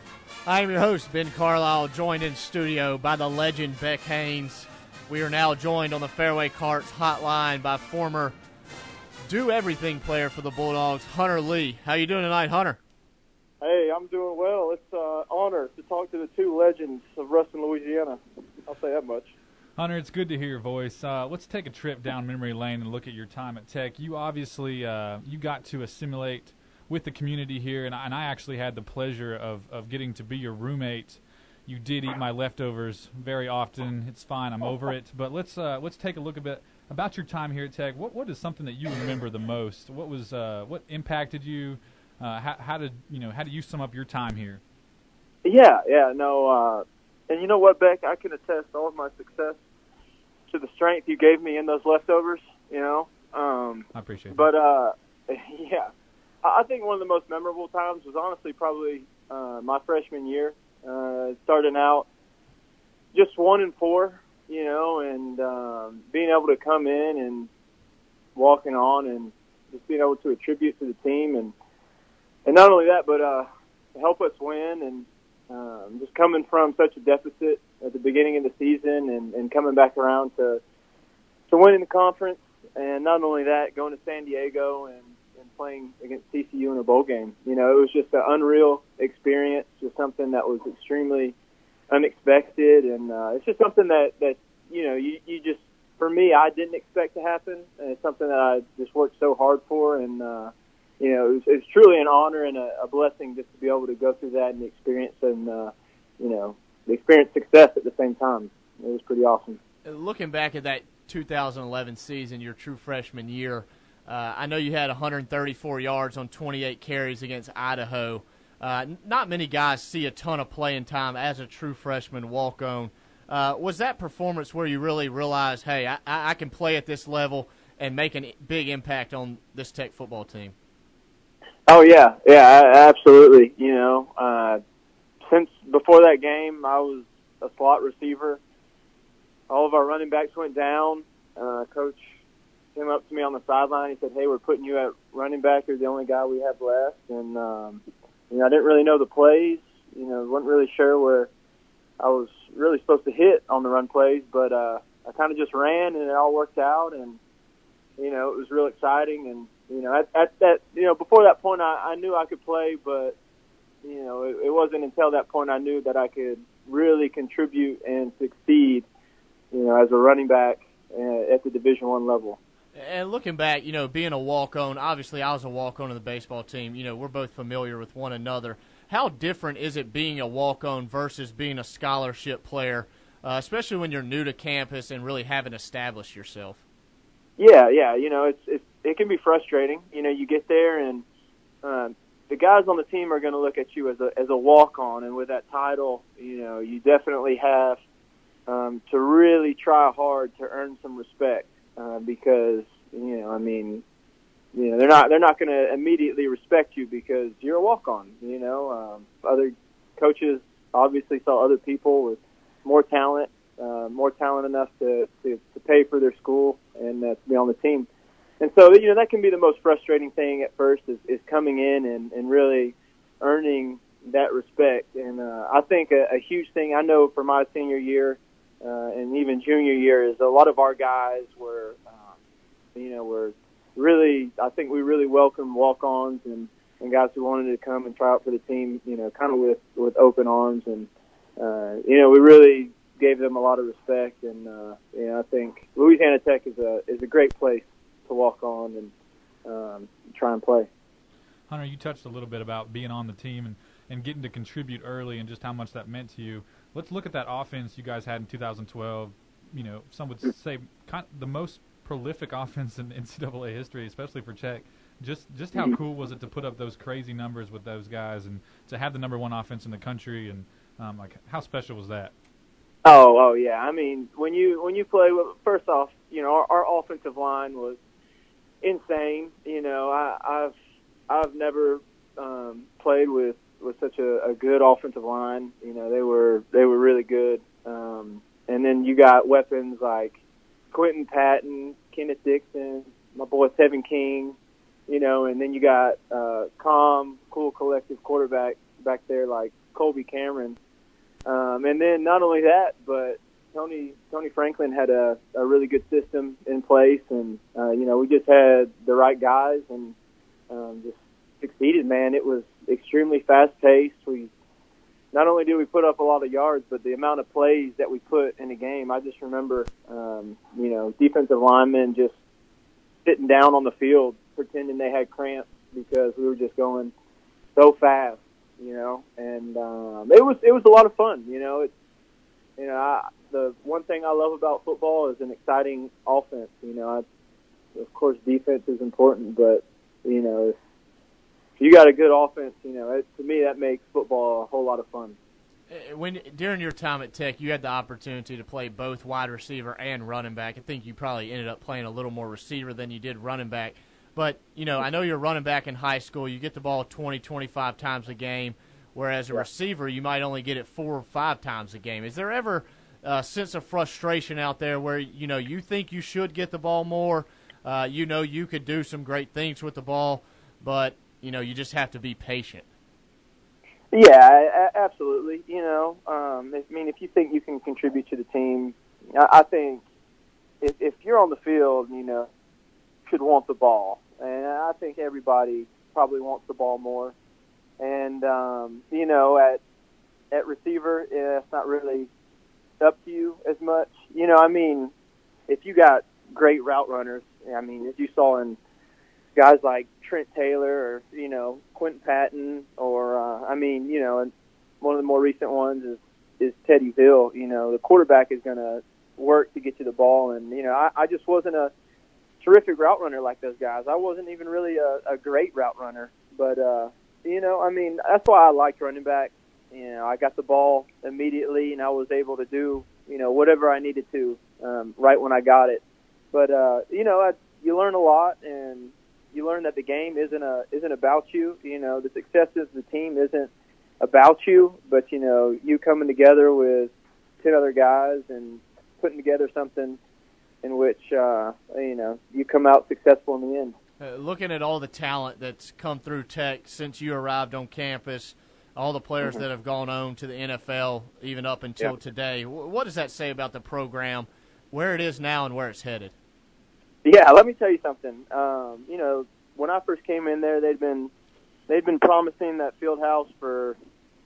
F: I am your host, Ben Carlisle, joined in studio by the legend, Beck Haynes. We are now joined on the Fairway Carts hotline by former do-everything player for the Bulldogs, Hunter Lee. How you doing tonight, Hunter?
Q: Hey, I'm doing well. It's an uh, honor to talk to the two legends of Ruston, Louisiana. I'll say that much.
G: Hunter, it's good to hear your voice. Uh, let's take a trip down memory lane and look at your time at Tech. You obviously uh, you got to assimilate with the community here, and I, and I actually had the pleasure of, of getting to be your roommate. You did eat my leftovers very often. It's fine. I'm over it. But let's uh, let's take a look a bit about your time here at Tech. What what is something that you remember the most? What was uh, what impacted you? Uh, how, how did you know? How do you sum up your time here?
Q: Yeah, yeah, no, uh, and you know what, Beck? I can attest all of my success to the strength you gave me in those leftovers. You know, um,
G: I appreciate it.
Q: But uh, yeah, I think one of the most memorable times was honestly probably uh, my freshman year, uh, starting out just one and four, you know, and um, being able to come in and walking on and just being able to attribute to the team and. And not only that, but uh, help us win, and um, just coming from such a deficit at the beginning of the season and, and coming back around to to winning the conference, and not only that, going to San Diego and, and playing against T C U in a bowl game. You know, it was just an unreal experience, just something that was extremely unexpected, and uh, it's just something that, that you know, you, you just, for me, I didn't expect to happen, and it's something that I just worked so hard for, and uh, you know, it was, it was truly an honor and a, a blessing just to be able to go through that and the experience and, uh, you know, the experience success at the same time. It was pretty awesome.
F: Looking back at that two thousand eleven season, your true freshman year, Uh, I know you had one hundred thirty-four yards on twenty-eight carries against Idaho. Uh, not many guys see a ton of playing time as a true freshman walk-on. Uh, was that performance where you really realized, hey, I, I can play at this level and make a big impact on this Tech football team?
Q: Oh, yeah. Yeah, absolutely. You know, uh, since before that game, I was a slot receiver. All of our running backs went down. Uh, Coach came up to me on the sideline. He said, hey, we're putting you at running back. You're the only guy we have left. And, um, you know, I didn't really know the plays. You know, wasn't really sure where I was really supposed to hit on the run plays. But uh, I kind of just ran, and it all worked out. And, you know, it was real exciting. And, you know, at, at that, you know, before that point, I, I knew I could play. But, you know, it, it wasn't until that point I knew that I could really contribute and succeed, you know, as a running back uh, at the Division One level.
F: And looking back, you know, being a walk-on, obviously I was a walk-on of the baseball team. You know, we're both familiar with one another. How different is it being a walk-on versus being a scholarship player, uh, especially when you're new to campus and really haven't established yourself?
Q: Yeah, yeah. You know, it's, it's it can be frustrating. You know, you get there and um, the guys on the team are going to look at you as a as a walk-on, and with that title, you know, you definitely have um, to really try hard to earn some respect. Uh, because, you know, I mean, you know, they're not they're not going to immediately respect you because you're a walk-on. You know, um, other coaches obviously saw other people with more talent, uh, more talent enough to, to, to pay for their school and uh, to be on the team. And so, you know, that can be the most frustrating thing at first is, is coming in and, and really earning that respect. And uh, I think a, a huge thing I know for my senior year. Uh, and even junior year is a lot of our guys were, um, you know, were really, I think we really welcomed walk-ons and, and guys who wanted to come and try out for the team, you know, kind of with, with open arms. And, uh, you know, we really gave them a lot of respect. And, uh, you know, I think Louisiana Tech is a, is a great place to walk on and um, try and play.
G: Hunter, you touched a little bit about being on the team and, and getting to contribute early and just how much that meant to you. Let's look at that offense you guys had in two thousand twelve. You know, some would say kind of the most prolific offense in N C double A history, especially for Tech. Just just how cool was it to put up those crazy numbers with those guys and to have the number one offense in the country? And um, like, how special was that?
Q: Oh, oh yeah. I mean, when you when you play with, first off, you know, our, our offensive line was insane. You know, I, I've I've never um, played with. with such a, a good offensive line. You know, they were they were really good. Um, and then you got weapons like Quentin Patton, Kenneth Dixon, my boy Tevin King, you know, and then you got uh, calm, cool, collective quarterback back there like Colby Cameron. Um, and then not only that, but Tony Tony Franklin had a, a really good system in place. And, uh, you know, we just had the right guys and um, just succeeded, man. It was extremely fast-paced. We not only did we put up a lot of yards, but the amount of plays that we put in a game. I just remember, um, you know, defensive linemen just sitting down on the field pretending they had cramps because we were just going so fast, you know. And um, it was it was a lot of fun, you know. It's you know I, the one thing I love about football is an exciting offense. You know, I, of course, defense is important, but you know. If, If you got a good offense, you know, it, to me that makes football a whole lot of fun.
F: When during your time at Tech, you had the opportunity to play both wide receiver and running back. I think you probably ended up playing a little more receiver than you did running back. But, you know, I know you're running back in high school. You get the ball twenty, twenty-five times a game, whereas a yeah. receiver, you might only get it four or five times a game. Is there ever a sense of frustration out there where, you know, you think you should get the ball more, uh, you know you could do some great things with the ball, but – you know, you just have to be patient.
Q: Yeah, absolutely. You know, um, I mean, if you think you can contribute to the team, I think if, if you're on the field, you know, you should want the ball. And I think everybody probably wants the ball more. And, um, you know, at at receiver, yeah, it's not really up to you as much. You know, I mean, if you got great route runners, I mean, as you saw in guys like Trent Taylor or, you know, Quentin Patton or, uh, I mean, you know, and one of the more recent ones is, is Teddy Hill. You know, the quarterback is going to work to get you the ball. And, you know, I, I just wasn't a terrific route runner like those guys. I wasn't even really a, a great route runner, but uh, you know, I mean, that's why I liked running back. You know, I got the ball immediately, and I was able to do, you know, whatever I needed to um, right when I got it. But uh, you know, I, you learn a lot, and you learn that the game isn't a isn't about you. You know, the success of the team isn't about you, but you know, you coming together with ten other guys and putting together something in which uh, you know, you come out successful in the end.
F: Uh, looking at all the talent that's come through Tech since you arrived on campus, all the players
Q: Mm-hmm.
F: that have gone on to the N F L even up until
Q: Yep.
F: today, what does that say about the program, where it is now and where it's headed?
Q: Yeah, let me tell you something. Um, you know, when I first came in there, they'd been they'd been promising that field house for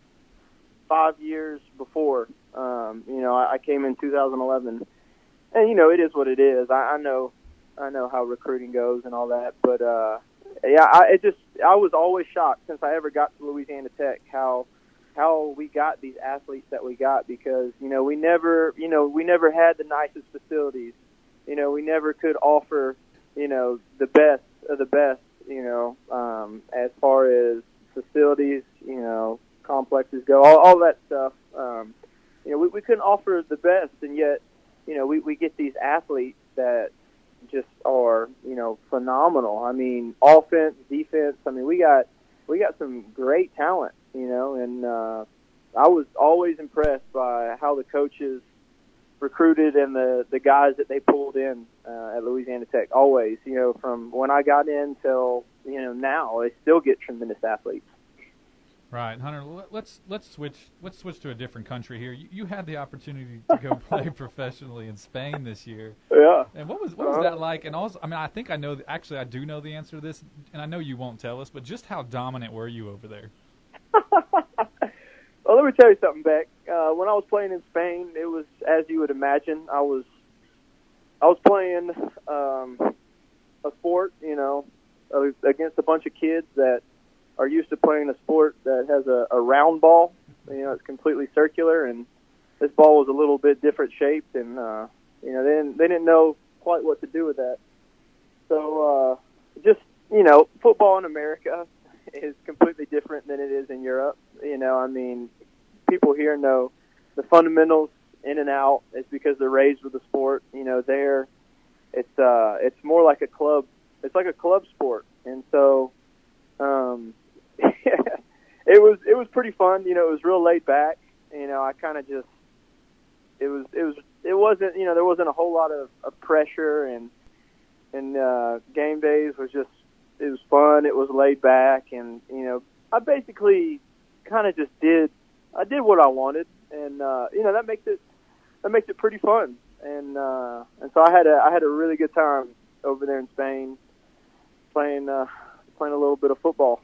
Q: five years before. Um, you know, I, I came in two thousand eleven, and you know, it is what it is. I, I know, I know how recruiting goes and all that, but uh, yeah, I it just I was always shocked since I ever got to Louisiana Tech how how we got these athletes that we got, because you know we never you know we never had the nicest facilities. You know, we never could offer, you know, the best of the best, you know, um, as far as facilities, you know, complexes go, all, all that stuff. Um, you know, we, we couldn't offer the best, and yet, you know, we, we get these athletes that just are, you know, phenomenal. I mean, offense, defense. I mean, we got we got some great talent, you know, and uh, I was always impressed by how the coaches recruited and the, the guys that they pulled in uh, at Louisiana Tech. Always, you know, from when I got in till, you know, now, they still get tremendous athletes.
G: Right, Hunter. Let's let's switch. Let's switch to a different country here. You, you had the opportunity to go play professionally in Spain this year.
Q: Yeah.
G: And what was what was
Q: uh,
G: that like? And also, I mean, I think I know. Actually, I do know the answer to this, and I know you won't tell us. But just how dominant were you over there?
Q: Well, let me tell you something, Beck. Uh, when I was playing in Spain, it was as you would imagine. I was, I was playing um, a sport, you know, against a bunch of kids that are used to playing a sport that has a, a round ball. You know, it's completely circular, and this ball was a little bit different shaped, and uh, you know, they didn't, they didn't know quite what to do with that. So, uh, just you know, football in America is completely different than it is in Europe. You know, I mean, people here know the fundamentals in and out. It's because they're raised with the sport. You know, there, it's uh, it's more like a club. It's like a club sport, and so, um, it was it was pretty fun. You know, it was real laid back. You know, I kind of just it was it was it wasn't you know there wasn't a whole lot of, of pressure, and and uh, game days was just it was fun. It was laid back, and you know, I basically kind of just did I did what I wanted, and uh, you know that makes it that makes it pretty fun, and uh, and so I had a I had a really good time over there in Spain playing uh, playing a little bit of football.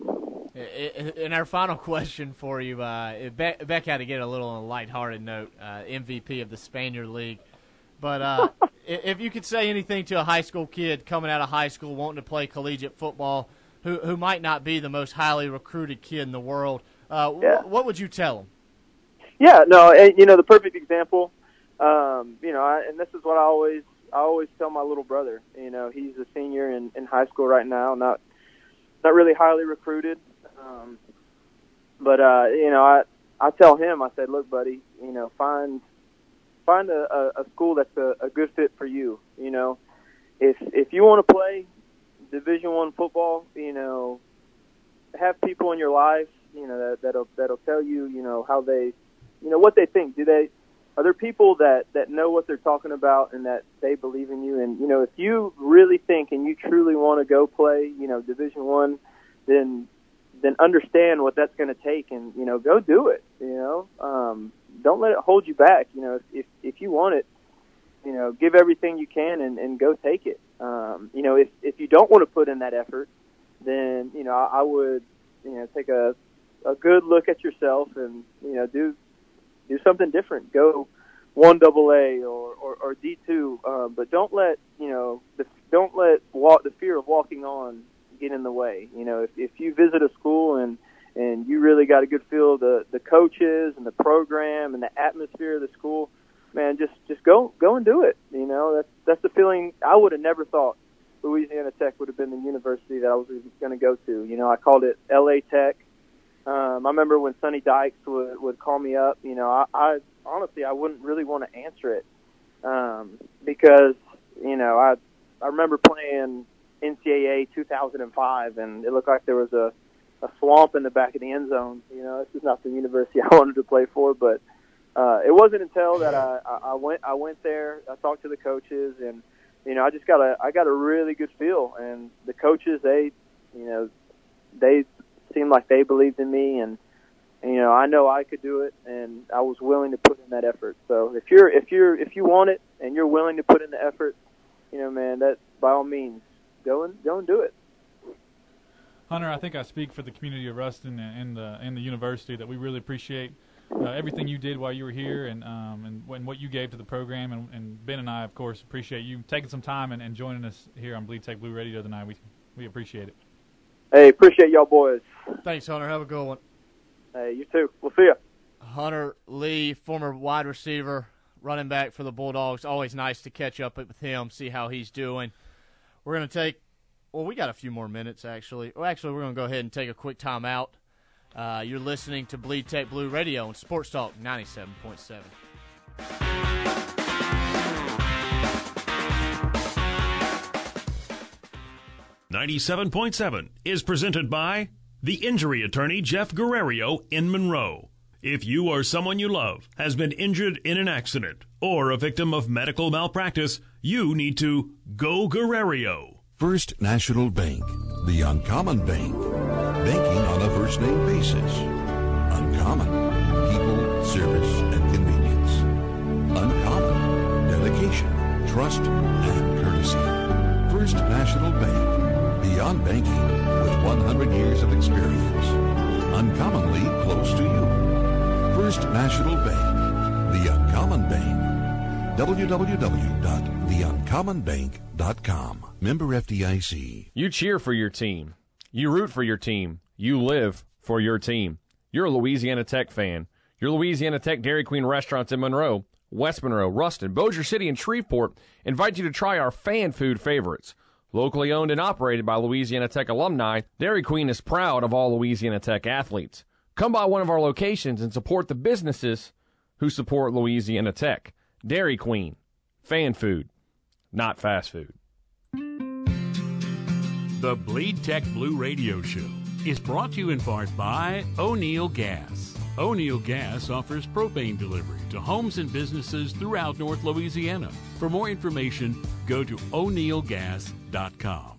F: And our final question for you, uh, Beck, Beck had to get a little on a lighthearted note, uh, M V P of the Spaniard League, but uh, if you could say anything to a high school kid coming out of high school wanting to play collegiate football, who who might not be the most highly recruited kid in the world, uh,
Q: Yeah.
F: wh- what would you tell them?
Q: Yeah, no, and, you know, the perfect example, um, you know, I, and this is what I always, I always tell my little brother, you know, he's a senior in, in high school right now, not, not really highly recruited. Um, but, uh, you know, I, I tell him, I said, look, buddy, you know, find, find a, a, a school that's a, a good fit for you. You know, if, if you want to play Division One football, you know, have people in your life, you know, that, that'll, that'll tell you, you know, how they, you know, what they think. Do they, are there people that, that know what they're talking about and that they believe in you? And, you know, if you really think and you truly want to go play, you know, Division One, then, then understand what that's going to take and, you know, go do it, you know, um, don't let it hold you back. You know, if, if you want it, you know, give everything you can and, and go take it. Um, you know, if, if you don't want to put in that effort, then, you know, I, I would, you know, take a, a good look at yourself and, you know, do, do something different. Go one double A or, or, or D two, um, but don't let, you know, the, don't let walk, the fear of walking on get in the way. You know, if, if you visit a school and, and you really got a good feel of the, the coaches and the program and the atmosphere of the school, man, just, just go, go and do it. You know, that's, that's the feeling I would have never thought Louisiana Tech would have been the university that I was going to go to. You know, I called it L A Tech. Um, I remember when Sonny Dykes would, would call me up, you know, I, I honestly, I wouldn't really want to answer it um, because, you know, I I remember playing N C double A two thousand five, and it looked like there was a, a swamp in the back of the end zone. You know, this is not the university I wanted to play for, but uh, it wasn't until that I, I went I went there, I talked to the coaches, and, you know, I just got a I got a really good feel, and the coaches, they, you know, they seemed like they believed in me, and, and you know, I know I could do it, and I was willing to put in that effort. So if you're if you're if you want it and you're willing to put in the effort, you know, man, that by all means, go and go and do it.
G: Hunter, I think I speak for the community of Ruston and the and the university that we really appreciate uh, everything you did while you were here, and um and, and what you gave to the program, and, and Ben and I, of course, appreciate you taking some time and, and joining us here on Bleed Tech Blue Radio tonight. We we appreciate it.
Q: Hey, appreciate y'all boys.
F: Thanks, Hunter. Have a good one.
Q: Hey, you too. We'll see you.
F: Hunter Lee, former wide receiver, running back for the Bulldogs. Always nice to catch up with him, see how he's doing. We're going to take, well, we got a few more minutes, actually. Well, actually, we're going to go ahead and take a quick time out. Uh, you're listening to Bleed Tech Blue Radio on Sports Talk ninety-seven point seven.
E: ninety-seven point seven is presented by the injury attorney Jeff Guerrero in Monroe. If you or someone you love has been injured in an accident or a victim of medical malpractice, you need to go Guerrero.
R: First National Bank, the Uncommon Bank. Banking on a first-name basis. Uncommon. People, service, and convenience. Uncommon. Dedication, trust, and courtesy. First National Bank. Beyond banking with one hundred years of experience. Uncommonly close to you. First National Bank. The Uncommon Bank. w w w dot the uncommon bank dot com. Member F D I C.
S: You cheer for your team. You root for your team. You live for your team. You're a Louisiana Tech fan. Your Louisiana Tech Dairy Queen restaurants in Monroe, West Monroe, Ruston, Bossier City, and Shreveport invite you to try our fan food favorites. Locally owned and operated by Louisiana Tech alumni, Dairy Queen is proud of all Louisiana Tech athletes. Come by one of our locations and support the businesses who support Louisiana Tech. Dairy Queen. Fan food, not fast food.
D: The Bleed Tech Blue Radio Show is brought to you in part by O'Neill Gas. O'Neill Gas offers propane delivery to homes and businesses throughout North Louisiana. For more information, go to o'neill gas dot com.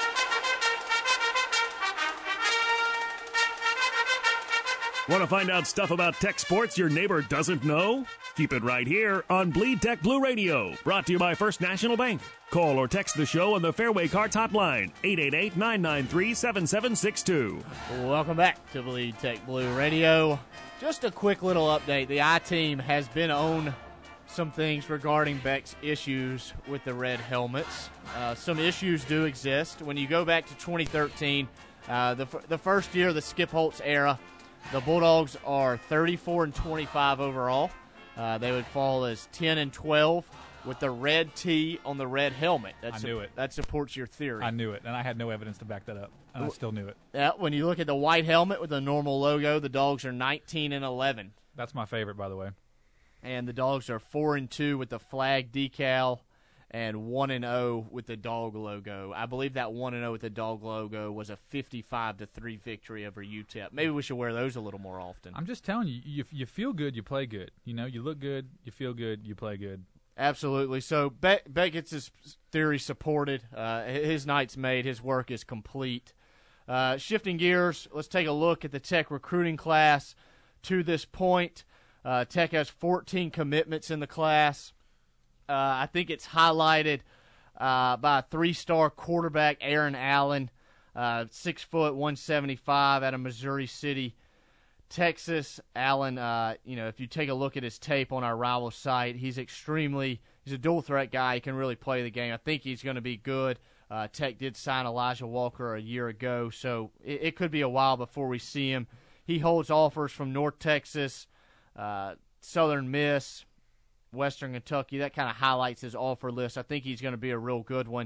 E: Want to find out stuff about tech sports your neighbor doesn't know? Keep it right here on Bleed Tech Blue Radio. Brought to you by First National Bank. Call or text the show on the Fairway Carts Hotline, eight eight eight, nine nine three, seven seven six two.
F: Welcome back to Bleed Tech Blue Radio. Just a quick little update. The I-Team has been on some things regarding Beck's issues with the red helmets. Uh, some issues do exist. When you go back to twenty thirteen, uh, the, the first year of the Skip Holtz era, the Bulldogs are thirty-four and twenty-five overall. Uh, they would fall as ten and twelve with the red T on the red helmet. That's
G: I knew
F: a,
G: it.
F: That supports your theory.
G: I knew it, and I had no evidence to back that up, and I still knew it.
F: Yeah, when you look at the white helmet with the normal logo, the Dogs are nineteen and eleven.
G: That's my favorite, by the way.
F: And the Dogs are four and two with the flag decal, and one and zero with the dog logo. I believe that one and zero with the dog logo was a fifty-five to three victory over U T E P. Maybe we should wear those a little more often.
G: I'm just telling you, you, you feel good, you play good. You know, you look good, you feel good, you play good.
F: Absolutely. So Beck, Beck gets his theory supported. Uh, his night's made. His work is complete. Uh, shifting gears, let's take a look at the Tech recruiting class to this point. Uh, Tech has fourteen commitments in the class. Uh, I think it's highlighted uh, by a three-star quarterback, Aaron Allen, uh, six foot, one seventy-five, out of Missouri City, Texas. Allen, uh, you know, if you take a look at his tape on our rival site, he's extremely – he's a dual-threat guy. He can really play the game. I think he's going to be good. Uh, Tech did sign Elijah Walker a year ago, so it, it could be a while before we see him. He holds offers from North Texas, uh, Southern Miss, Western Kentucky. That kind of highlights his offer list. I think he's going to be a real good one.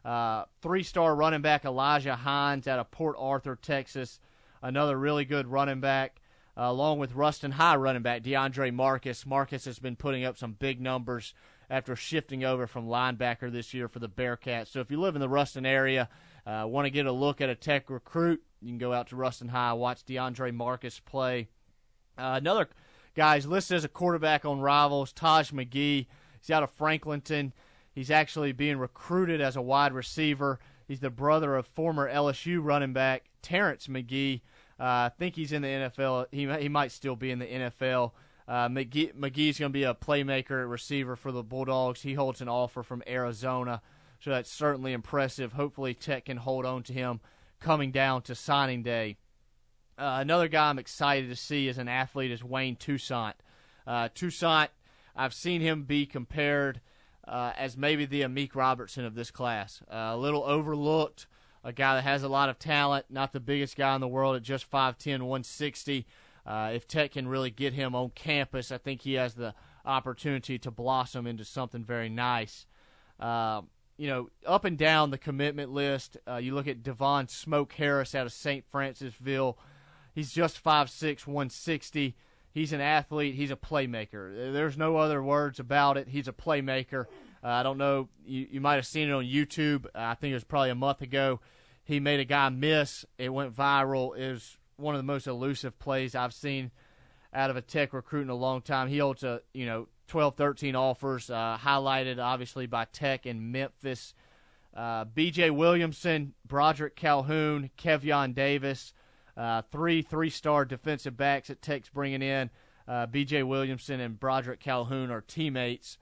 F: Uh, three-star running back Elijah Hines out of Port Arthur, Texas, another really good running back, uh, along with Ruston High running back DeAndre Marcus. Marcus has been putting up some big numbers after shifting over from linebacker this year for the Bearcats. So if you live in the Ruston area, uh, want to get a look at a Tech recruit, you can go out to Ruston High, watch DeAndre Marcus play. Uh, another guy is listed as a quarterback on Rivals, Taj McGee. He's out of Franklinton. He's actually being recruited as a wide receiver. He's the brother of former L S U running back Terrence McGee. Uh, I think he's in the N F L. He he might still be in the N F L. Uh, McGee, McGee's going to be a playmaker at receiver for the Bulldogs. He holds an offer from Arizona, so that's certainly impressive. Hopefully Tech can hold on to him coming down to signing day. Uh, another guy I'm excited to see as an athlete is Wayne Toussaint. Uh, Toussaint, I've seen him be compared Uh, as maybe the Amik Robertson of this class. Uh, a little overlooked, a guy that has a lot of talent, not the biggest guy in the world at just five ten, one sixty. Uh, if Tech can really get him on campus, I think he has the opportunity to blossom into something very nice. Uh, you know, up and down the commitment list, uh, you look at Devon Smoke Harris out of Saint Francisville. He's just five six, one sixty. He's an athlete. He's a playmaker. There's no other words about it. He's a playmaker. Uh, I don't know. You, you might have seen it on YouTube. Uh, I think it was probably a month ago. He made a guy miss. It went viral. It was one of the most elusive plays I've seen out of a Tech recruit in a long time. He holds a, you know, twelve, thirteen offers, uh, highlighted obviously by Tech in Memphis. Uh, B J Williamson, Broderick Calhoun, Kevion Davis. Uh, three three-star defensive backs that Tech's bringing in. Uh, B J Williamson and Broderick Calhoun are teammates.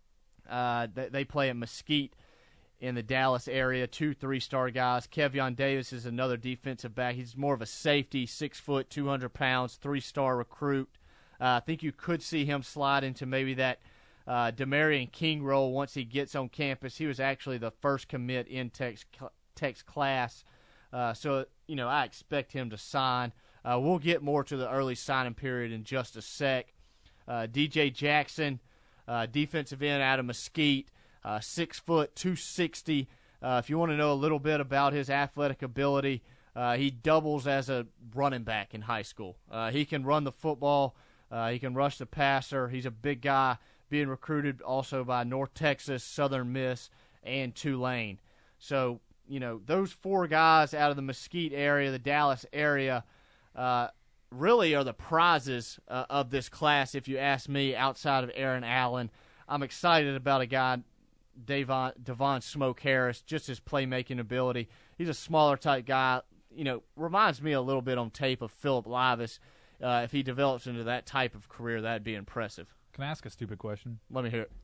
F: Uh, they, they play at Mesquite in the Dallas area, two three-star guys. Kevion Davis is another defensive back. He's more of a safety, six foot, two hundred pounds, three-star recruit. Uh, I think you could see him slide into maybe that uh, Demarion King role once he gets on campus. He was actually the first commit in Tech's, Tech's class. Uh, so, you know, I expect him to sign. Uh, we'll get more to the early signing period in just a sec. Uh, D J Jackson, uh, defensive end out of Mesquite, uh, six foot, two sixty. Uh, if you want to know a little bit about his athletic ability, uh, he doubles as a running back in high school. Uh, he can run the football. Uh, he can rush the passer. He's a big guy, being recruited also by North Texas, Southern Miss, and Tulane. So, you know, those four guys out of the Mesquite area, the Dallas area, uh, really are the prizes uh, of this class, if you ask me, outside of Aaron Allen. I'm excited about a guy, Devon, Devon Smoke Harris, just his playmaking ability. He's a smaller type guy, you know, reminds me a little bit on tape of Philip Livis. Uh, if he develops into that type of career, that'd be impressive.
G: Can I ask a stupid question?
F: Let me hear it.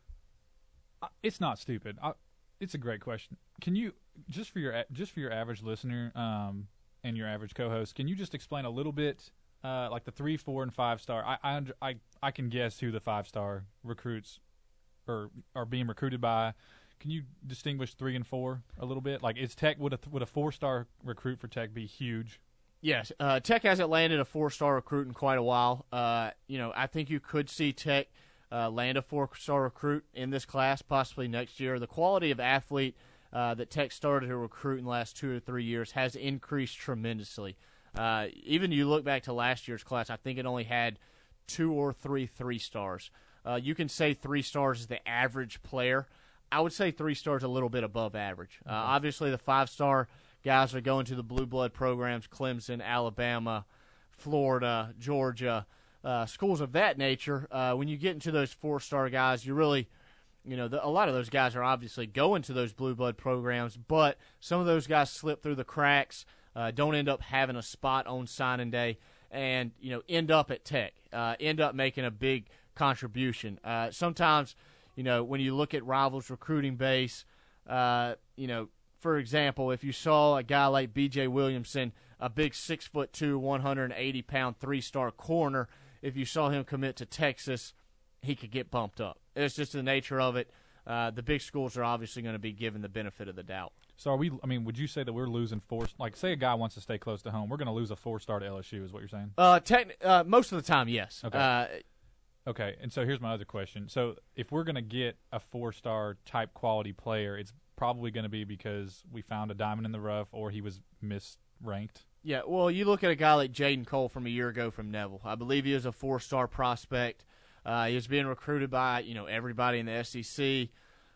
G: Uh, it's not stupid. I, it's a great question. Can you, just for your just for your average listener um, and your average co-host, can you just explain a little bit, uh, like the three, four, and five star? I I, I I can guess who the five star recruits or are being recruited by. Can you distinguish three and four a little bit? Like, is Tech would a would a four star recruit for Tech be huge?
F: Yes, uh, Tech hasn't landed a four star recruit in quite a while. Uh, you know, I think you could see Tech uh, land a four star recruit in this class, possibly next year. The quality of athlete uh, that Tech started to recruit in the last two or three years has increased tremendously. Uh, even you look back to last year's class, I think it only had two or three three stars. Uh, you can say three stars is the average player. I would say three stars a little bit above average. Uh, mm-hmm. Obviously, the five star guys are going to the blue blood programs, Clemson, Alabama, Florida, Georgia, uh, schools of that nature. Uh, when you get into those four-star guys, you really, you know, the, a lot of those guys are obviously going to those blue blood programs, but some of those guys slip through the cracks, uh, don't end up having a spot on signing day, and, you know, end up at Tech, uh, end up making a big contribution. Uh, sometimes, you know, when you look at Rivals' recruiting base, uh, you know, for example, if you saw a guy like B J Williamson, a big six foot two, one hundred eighty pound three star corner, if you saw him commit to Texas, he could get bumped up. It's just the nature of it. Uh, the big schools are obviously going to be given the benefit of the doubt.
G: So are we? I mean, would you say that we're losing four? Like, say a guy wants to stay close to home, we're going to lose a four star to L S U, is what you're saying?
F: Uh, tech, uh, most of the time, yes.
G: Okay.
F: Uh,
G: okay. And so here's my other question. So if we're going to get a four star type quality player, it's probably going to be because we found a diamond in the rough or he was misranked.
F: Yeah, well, you look at a guy like Jaden Cole from a year ago from Neville. I believe he was a four-star prospect. Uh, he was being recruited by, you know, everybody in the S E C,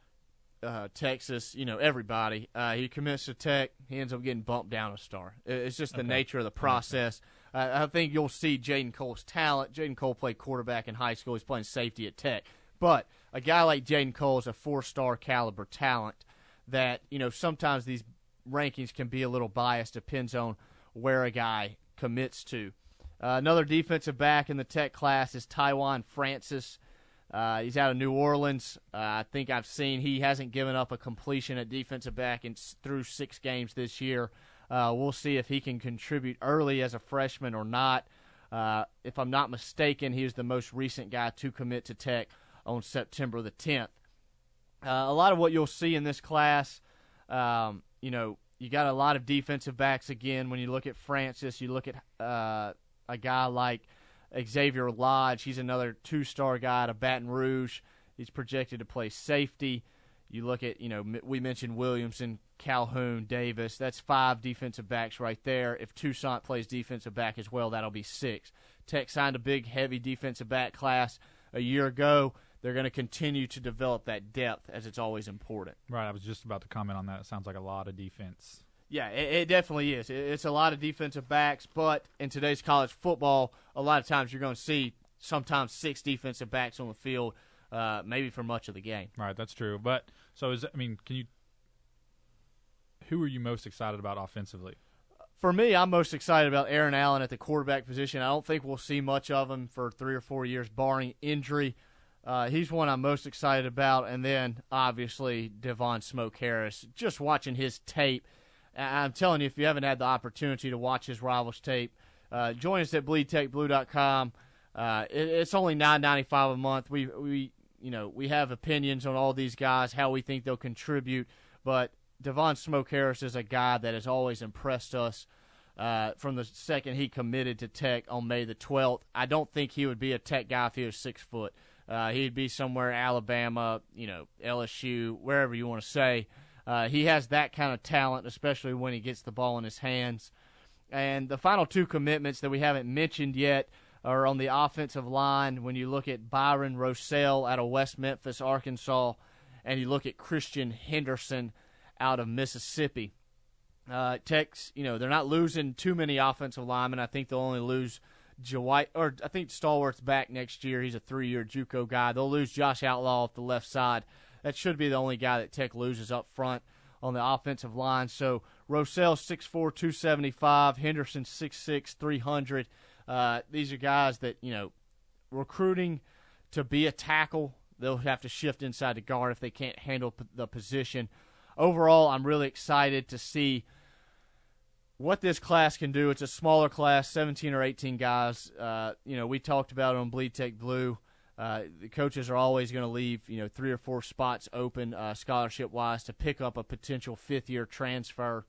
F: uh, Texas, you know, everybody. Uh, he commits to Tech. He ends up getting bumped down a star. It's just the
G: Okay.
F: nature of the process. Uh, I think you'll see Jaden Cole's talent. Jaden Cole played quarterback in high school. He's playing safety at Tech. But a guy like Jaden Cole is a four-star caliber talent that, you know, sometimes these rankings can be a little biased. Depends on where a guy commits to. Uh, another defensive back in the Tech class is Tywan Francis. Uh, he's out of New Orleans. Uh, I think I've seen he hasn't given up a completion at defensive back in, through six games this year. Uh, we'll see if he can contribute early as a freshman or not. Uh, if I'm not mistaken, he was the most recent guy to commit to Tech on September the tenth. Uh, a lot of what you'll see in this class, um, you know, you got a lot of defensive backs again. When you look at Francis, you look at uh, a guy like Xavier Lodge. He's another two-star guy out of Baton Rouge. He's projected to play safety. You look at, you know, we mentioned Williamson, Calhoun, Davis. That's five defensive backs right there. If Toussaint plays defensive back as well, that'll be six. Tech signed a big, heavy defensive back class a year ago. They're going to continue to develop that depth, as it's always important.
G: Right, I was just about to comment on that. It sounds like a lot of defense.
F: Yeah, it, it definitely is. It, it's a lot of defensive backs, but in today's college football, a lot of times you're going to see sometimes six defensive backs on the field, uh, maybe for much of the game.
G: Right, that's true. But so is I mean, can you? Who are you most excited about offensively?
F: For me, I'm most excited about Aaron Allen at the quarterback position. I don't think we'll see much of him for three or four years, barring injury. Uh, he's one I'm most excited about. And then, obviously, Devon Smoke Harris. Just watching his tape, I'm telling you, if you haven't had the opportunity to watch his Rivals tape, uh, join us at bleed tech blue dot com. Uh, it, it's only nine ninety-five a month. We, we, you know, we have opinions on all these guys, how we think they'll contribute. But Devon Smoke Harris is a guy that has always impressed us uh, from the second he committed to Tech on May the twelfth. I don't think he would be a Tech guy if he was six foot. Uh, he'd be somewhere Alabama, you know, L S U, wherever you want to say. Uh, he has that kind of talent, especially when he gets the ball in his hands. And the final two commitments that we haven't mentioned yet are on the offensive line. When you look at Byron Rossell out of West Memphis, Arkansas, and you look at Christian Henderson out of Mississippi. Uh, Tech's, you know, they're not losing too many offensive linemen. I think they'll only lose Jawai, or I think Stallworth's back next year. He's a three-year JUCO guy. They'll lose Josh Outlaw off the left side. That should be the only guy that Tech loses up front on the offensive line. So Rossell, six four, two seventy-five. Henderson, six six, three hundred. Uh, these are guys that, you know, recruiting to be a tackle, they'll have to shift inside the guard if they can't handle p- the position. Overall, I'm really excited to see what this class can do. It's a smaller class, seventeen or eighteen guys. Uh, you know, we talked about it on Bleed Tech Blue. Uh, the coaches are always going to leave, you know, three or four spots open uh, scholarship-wise to pick up a potential fifth-year transfer.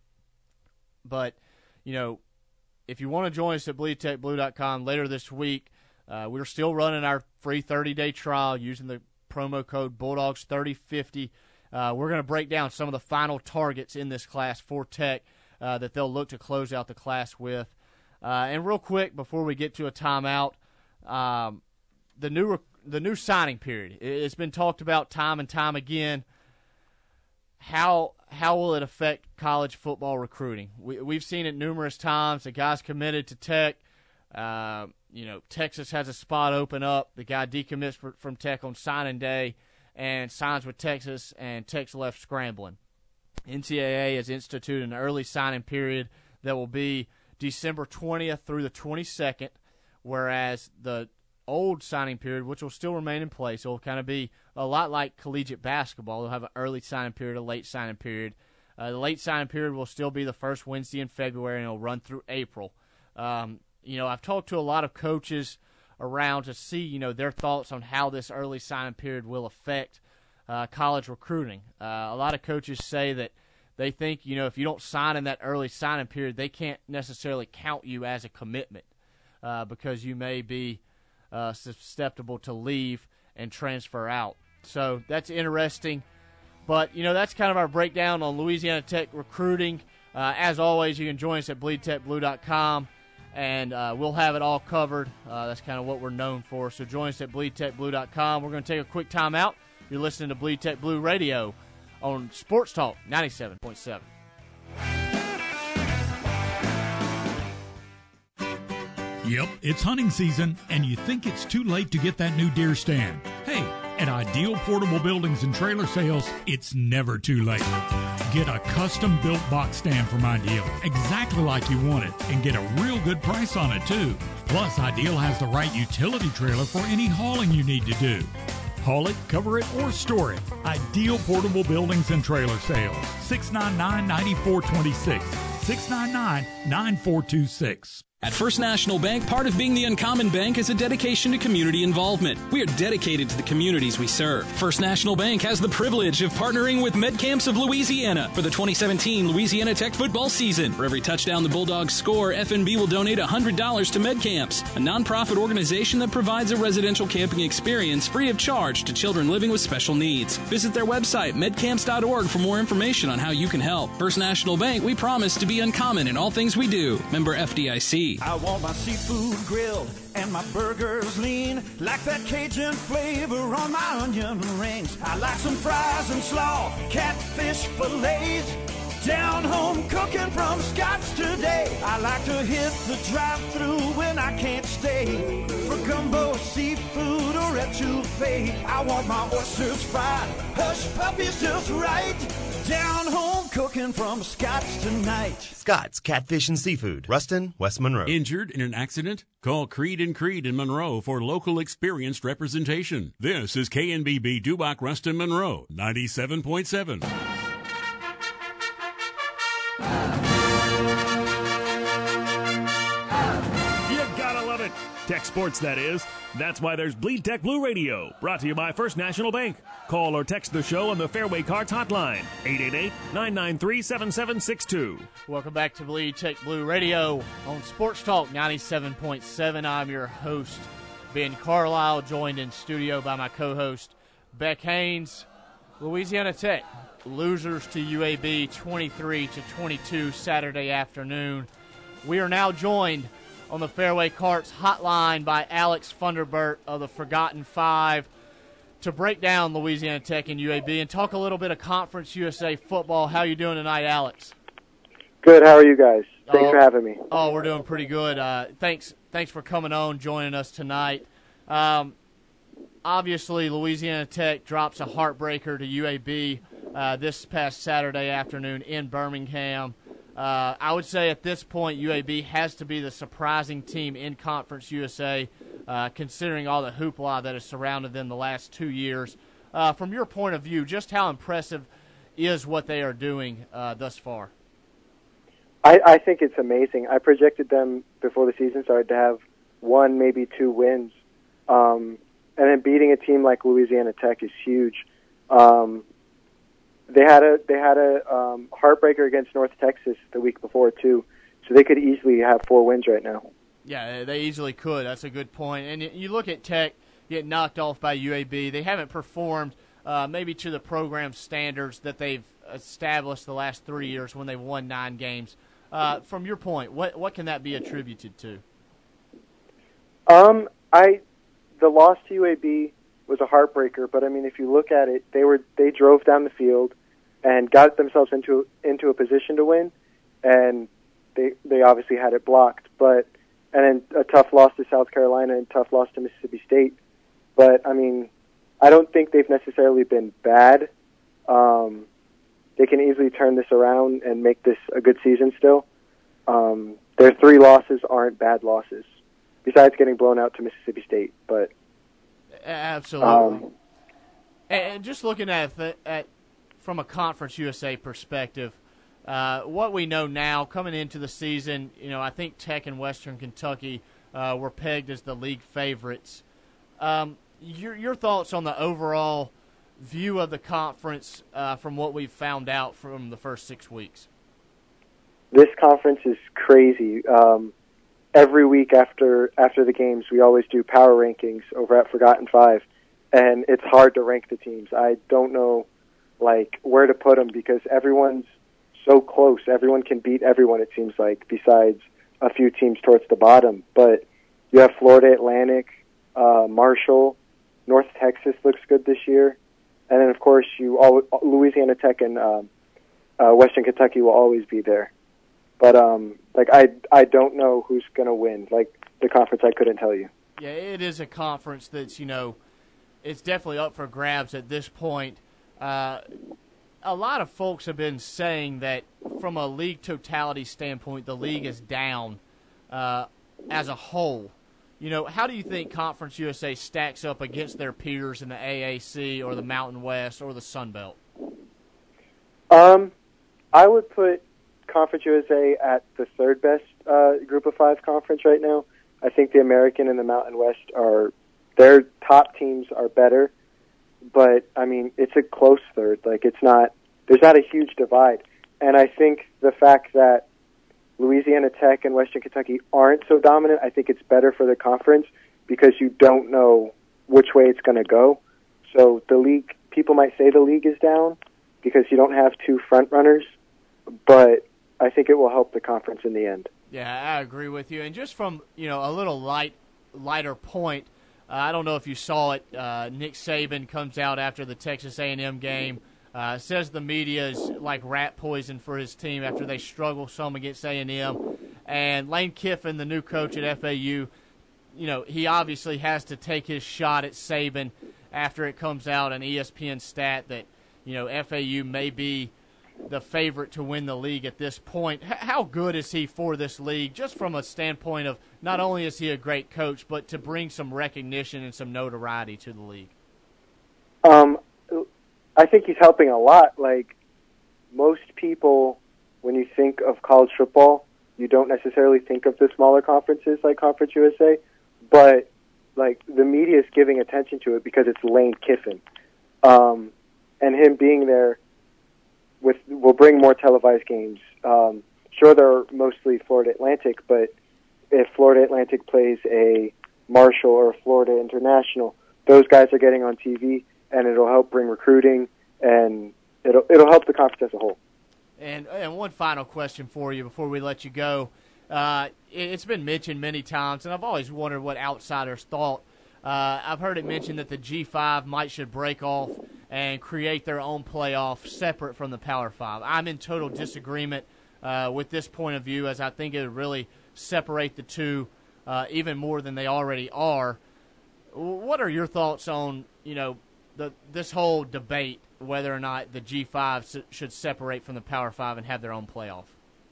F: But, you know, if you want to join us at bleed tech blue dot com later this week, uh, we're still running our free thirty-day trial using the promo code Bulldogs thirty fifty. Uh, we're going to break down some of the final targets in this class for Tech uh, that they'll look to close out the class with. Uh, and real quick, before we get to a timeout, um, the new rec- the new signing period. It's been talked about time and time again. How how will it affect college football recruiting? We, we've seen it numerous times. The guy's committed to Tech. Uh, you know, Texas has a spot open up. The guy decommits for, from Tech on signing day and signs with Texas, and Tech's left scrambling. N C double A has instituted an early signing period that will be December twentieth through the twenty-second, whereas the old signing period, which will still remain in place, it will kind of be a lot like collegiate basketball. They'll have an early signing period, a late signing period. Uh, the late signing period will still be the first Wednesday in February, and it'll run through April. Um, you know, I've talked to a lot of coaches around to see, you know, their thoughts on how this early signing period will affect uh, college recruiting. Uh, a lot of coaches say that they think, you know, if you don't sign in that early signing period, they can't necessarily count you as a commitment uh, because you may be Uh, susceptible to leave and transfer out. So that's interesting. But, you know, that's kind of our breakdown on Louisiana Tech recruiting. Uh, as always, you can join us at bleed tech blue dot com, and uh, we'll have it all covered. Uh, that's kind of what we're known for. So join us at bleed tech blue dot com. We're going to take a quick time out. You're listening to Bleed Tech Blue Radio on Sports Talk ninety-seven point seven.
O: Yep, it's hunting season, and you think it's too late to get that new deer stand. Hey, at Ideal Portable Buildings and Trailer Sales, it's never too late. Get a custom-built box stand from Ideal, exactly like you want it, and get a real good price on it, too. Plus, Ideal has the right utility trailer for any hauling you need to do. Haul it, cover it, or store it. Ideal Portable Buildings and Trailer Sales. six nine nine, nine four two six. six nine nine, nine four two six.
I: At First National Bank, part of being the uncommon bank is a dedication to community involvement. We are dedicated to the communities we serve. First National Bank has the privilege of partnering with MedCamps of Louisiana for the twenty seventeen Louisiana Tech football season. For every touchdown the Bulldogs score, F N B will donate one hundred dollars to MedCamps, a nonprofit organization that provides a residential camping experience free of charge to children living with special needs. Visit their website, medcamps dot org, for more information on how you can help. First National Bank, we promise to be uncommon in all things we do. Member F D I C.
J: I want my seafood grilled and my burgers lean, like that Cajun flavor on my onion rings. I like some fries and slaw, catfish fillets, down home cooking from Scott's today. I like to hit the drive-thru when I can't stay for gumbo, seafood, or etouffee. I want my oysters fried, hush puppies just right, down home cooking from Scott's tonight.
K: Scott's Catfish and Seafood, Ruston, West Monroe.
D: Injured in an accident? Call Creed and Creed in Monroe for local experienced representation. This is K N B B Dubach, Ruston, Monroe, ninety-seven point seven.
E: Tech sports, that is. That's why there's Bleed Tech Blue Radio, brought to you by First National Bank. Call or text the show on the Fairway Carts hotline, eight eight eight, nine nine three, seven seven six two.
F: Welcome back to Bleed Tech Blue Radio on Sports Talk ninety-seven point seven. I'm your host, Ben Carlisle, joined in studio by my co-host, Beck Haynes. Louisiana Tech, losers to U A B twenty-three to twenty-two Saturday afternoon. We are now joined on the Fairway Carts hotline by Alex Funderbert of the Forgotten Five to break down Louisiana Tech and U A B and talk a little bit of Conference U S A football. How you doing tonight, Alex?
T: Good. How are you guys? Thanks
F: oh,
T: for having me.
F: Oh, we're doing pretty good. Uh, thanks thanks for coming on, joining us tonight. Um, obviously, Louisiana Tech drops a heartbreaker to U A B uh, this past Saturday afternoon in Birmingham. Uh, I would say at this point, U A B has to be the surprising team in Conference U S A, uh, considering all the hoopla that has surrounded them the last two years. Uh, from your point of view, just how impressive is what they are doing uh, thus far?
T: I, I think it's amazing. I projected them before the season started to have one, maybe two wins. Um, and then beating a team like Louisiana Tech is huge. Um, They had a they had a um, heartbreaker against North Texas the week before too, so they could easily have four wins right now.
F: Yeah, they easily could. That's a good point. And you look at Tech get knocked off by U A B. They haven't performed uh, maybe to the program standards that they've established the last three years when they've won nine games. Uh, from your point, what what can that be attributed to?
T: Um, I the loss to U A B was a heartbreaker, but I mean, if you look at it, they were they drove down the field and got themselves into into a position to win, and they they obviously had it blocked. But and then a tough loss to South Carolina and a tough loss to Mississippi State. But I mean, I don't think they've necessarily been bad. Um, they can easily turn this around and make this a good season still. Um, their three losses aren't bad losses, besides getting blown out to Mississippi State. But
F: absolutely. Um, and just looking at the, at from a Conference U S A perspective, uh, what we know now coming into the season, you know, I think Tech and Western Kentucky uh, were pegged as the league favorites. Um, your your thoughts on the overall view of the conference uh, from what we've found out from the first six weeks?
T: This conference is crazy. Um, every week after after the games, we always do power rankings over at Forgotten Five, and it's hard to rank the teams. I don't know like where to put them because everyone's so close. Everyone can beat everyone, it seems like, besides a few teams towards the bottom. But you have Florida Atlantic, uh, Marshall, North Texas looks good this year. And then, of course, you all, Louisiana Tech and um, uh, Western Kentucky will always be there. But, um, like, I, I don't know who's going to win. Like, the conference, I couldn't tell you.
F: Yeah, it is a conference that's, you know, it's definitely up for grabs at this point. Uh, a lot of folks have been saying that from a league totality standpoint, the league is down uh, as a whole. You know, how do you think Conference U S A stacks up against their peers in the A A C or the Mountain West or the Sun Belt?
T: Um, I would put Conference U S A at the third best uh, Group of Five conference right now. I think the American and the Mountain West are, their top teams are better, but, I mean, it's a close third. Like, it's not, there's not a huge divide. And I think the fact that Louisiana Tech and Western Kentucky aren't so dominant, I think it's better for the conference because you don't know which way it's going to go. So the league, people might say the league is down because you don't have two front runners, but I think it will help the conference in the end.
F: Yeah, I agree with you. And just from, you know, a little light, lighter point, uh, I don't know if you saw it, uh, Nick Saban comes out after the Texas A and M game, Uh, says the media is like rat poison for his team after they struggle some against A and M. And Lane Kiffin, the new coach at F A U, you know, he obviously has to take his shot at Saban after it comes out an E S P N stat that, you know, F A U may be the favorite to win the league at this point. H- how good is he for this league, just from a standpoint of not only is he a great coach, but to bring some recognition and some notoriety to the league?
T: Um. I think he's helping a lot. Like, most people, when you think of college football, you don't necessarily think of the smaller conferences like Conference U S A, but, like, the media is giving attention to it because it's Lane Kiffin. Um, and him being there with will bring more televised games. Um, sure, they're mostly Florida Atlantic, but if Florida Atlantic plays a Marshall or a Florida International, those guys are getting on T V, and it'll help bring recruiting, and it'll it'll help the conference as a whole.
F: And and one final question for you before we let you go. Uh, it, it's been mentioned many times, and I've always wondered what outsiders thought. Uh, I've heard it mentioned that the G five might should break off and create their own playoff separate from the Power Five. I'm in total disagreement uh, with this point of view, as I think it would really separate the two uh, even more than they already are. What are your thoughts on, you know, the this whole debate whether or not the G five s- should separate from the Power Five and have their own playoff?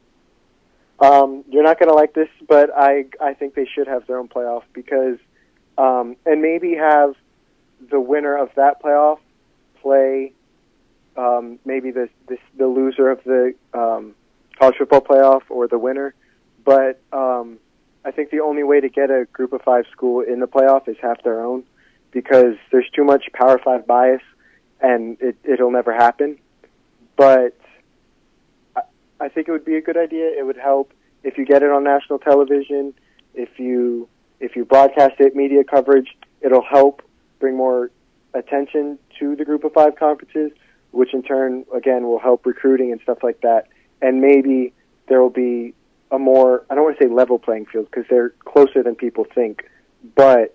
T: Um, you're not going to like this, but I I think they should have their own playoff because, um, and maybe have the winner of that playoff play um, maybe the this, the loser of the um, college football playoff or the winner. But um, I think the only way to get a Group of Five school in the playoff is have their own, because there's too much Power Five bias, and it, it'll never happen. But I, I think it would be a good idea. It would help if you get it on national television, if you if you broadcast it, media coverage. It'll help bring more attention to the Group of Five conferences, which in turn, again, will help recruiting and stuff like that. And maybe there will be a more, I don't want to say level playing field because they're closer than people think, but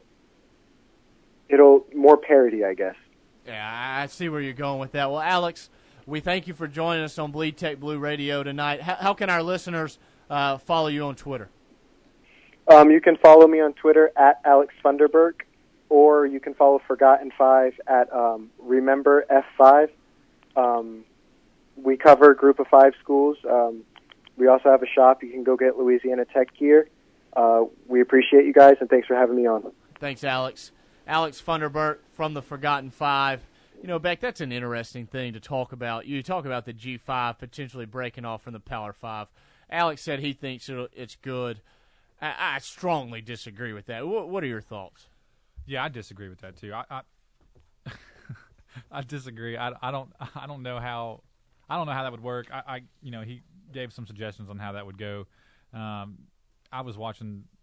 T: it'll more parity, I guess.
F: Yeah, I see where you're going with that. Well, Alex, we thank you for joining us on Bleed Tech Blue Radio tonight. How, how can our listeners uh, follow you on Twitter?
T: Um, you can follow me on Twitter at Alex Funderburk, or you can follow Forgotten Five at um, Remember F five. Um, we cover Group of Five schools. Um, we also have a shop. You can go get Louisiana Tech gear. Uh, we appreciate you guys, and thanks for having me on.
F: Thanks, Alex. Alex Funderburk from the Forgotten Five. You know, Beck, that's an interesting thing to talk about. You talk about the G five potentially breaking off from the Power Five. Alex said he thinks it'll, it's good. I, I strongly disagree with that. What, what are your thoughts?
G: Yeah, I disagree with that too. I I, I disagree. I, I don't I don't know how I don't know how that would work. I, I you know he gave some suggestions on how that would go. Um, I was watching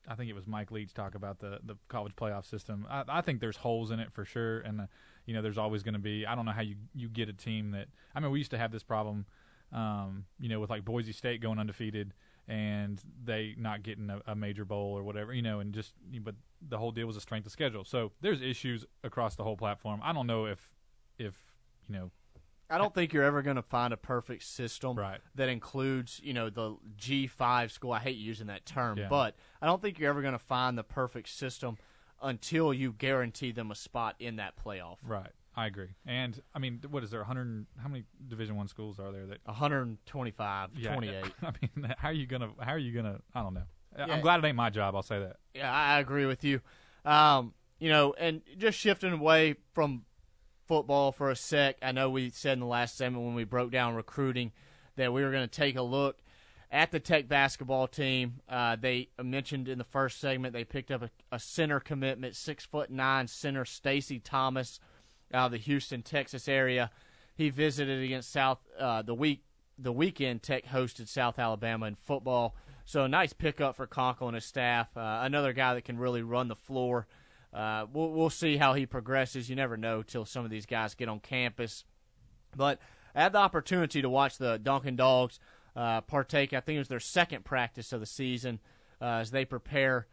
G: I think it was Mike Leach talk about the, the college playoff system. I, I think there's holes in it for sure, and uh, you know there's always going to be. I don't know how you, you get a team that. I mean, we used to have this problem, um, you know, with like Boise State going undefeated and they not getting a, a major bowl or whatever, you know, and just. But the whole deal was a strength of schedule. So there's issues across the whole platform. I don't know if if you know.
F: I don't think you're ever going to find a perfect system
G: right.
F: that includes, you know, the G five school. I hate using that term,
G: yeah.
F: but I don't think you're ever going to find the perfect system until you guarantee them a spot in that playoff.
G: Right. I agree. And, I mean, what is there, one hundred – how many Division I schools are there? That
F: one hundred twenty-five,
G: yeah,
F: twenty-eight.
G: I mean, how are you going to – how are you going to – I don't know.
F: Yeah.
G: I'm glad it ain't my job, I'll say that.
F: Yeah, I agree with you. Um, you know, and just shifting away from – football for a sec. I know we said in the last segment when we broke down recruiting that we were going to take a look at the Tech basketball team. Uh, they mentioned in the first segment they picked up a, a center commitment, six foot nine center Stacy Thomas out of the Houston, Texas area. He visited against South uh, the week the weekend. Tech hosted South Alabama in football, so a nice pickup for Conkle and his staff. Uh, another guy that can really run the floor. Uh, we'll, we'll see how he progresses. You never know till some of these guys get on campus. But I had the opportunity to watch the Dunkin' Dogs uh, partake. I think it was their second practice of the season uh, as they prepare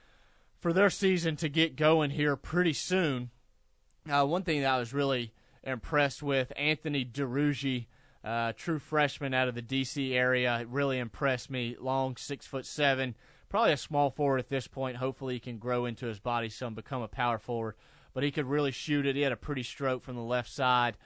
F: for their season to get going here pretty soon. Uh, one thing that I was really impressed with, Anthony DeRugi, uh, true freshman out of the D C area, really impressed me. Long, six foot seven. Probably a small forward at this point. Hopefully he can grow into his body some, become a power forward. But he could really shoot it. He had a pretty stroke from the left side.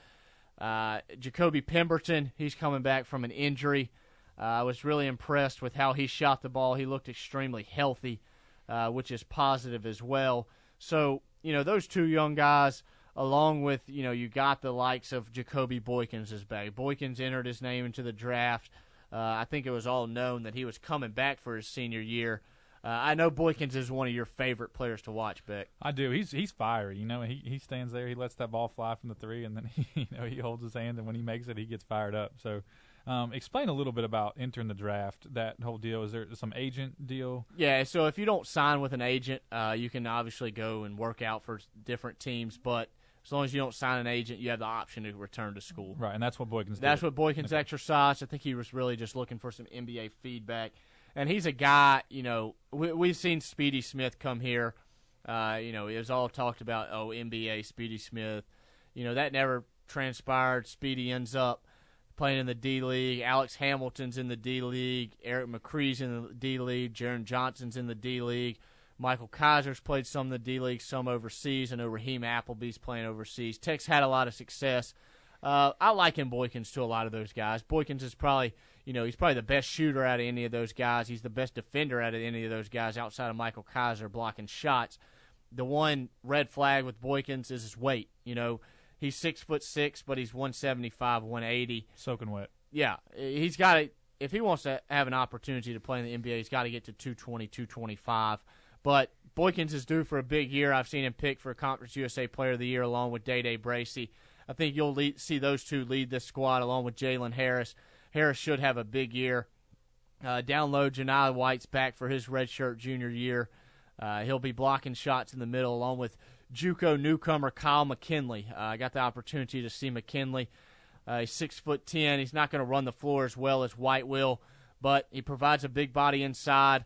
F: Uh, Jacoby Pemberton, he's coming back from an injury. Uh, I was really impressed with how he shot the ball. He looked extremely healthy, uh, which is positive as well. So, you know, those two young guys, along with, you know, you got the likes of Jacoby Boykins is back. Boykins entered his name into the draft. Uh, I think it was all known that he was coming back for his senior year. Uh, I know Boykins is one of your favorite players to watch, Beck.
G: I do. He's he's fiery. You know, he he stands there, he lets that ball fly from the three, and then he, you know he holds his hand, and when he makes it, he gets fired up. So, um, explain a little bit about entering the draft. That whole deal. Is there some agent deal?
F: Yeah. So if you don't sign with an agent, uh, you can obviously go and work out for different teams, but as long as you don't sign an agent, you have the option to return to school.
G: Right, and that's what Boykins did.
F: That's what Boykins okay. exercised. I think he was really just looking for some N B A feedback. And he's a guy, you know, we, we've seen Speedy Smith come here. Uh, you know, it was all talked about, oh, N B A, Speedy Smith. You know, that never transpired. Speedy ends up playing in the D-League. Alex Hamilton's in the D-League. Eric McCree's in the D-League. Jaron Johnson's in the D-League. Michael Kaiser's played some in the D-League, some overseas. I know Raheem Appleby's playing overseas. Tech's had a lot of success. Uh, I liken Boykins to a lot of those guys. Boykins is probably, you know, he's probably the best shooter out of any of those guys. He's the best defender out of any of those guys outside of Michael Kaiser blocking shots. The one red flag with Boykins is his weight. You know, he's six foot six, but he's one seventy-five, one eighty.
G: Soaking wet.
F: Yeah, he's got to. If he wants to have an opportunity to play in the N B A, he's got to get to two twenty, two twenty-five. But Boykins is due for a big year. I've seen him picked for Conference U S A Player of the Year along with Day-Day Bracey. I think you'll lead, see those two lead this squad along with Jalen Harris. Harris should have a big year. Uh, down low, Janai White's back for his redshirt junior year. Uh, he'll be blocking shots in the middle along with JUCO newcomer Kyle McKinley. Uh, I got the opportunity to see McKinley. Uh, he's six foot ten. He's not going to run the floor as well as White will, but he provides a big body inside,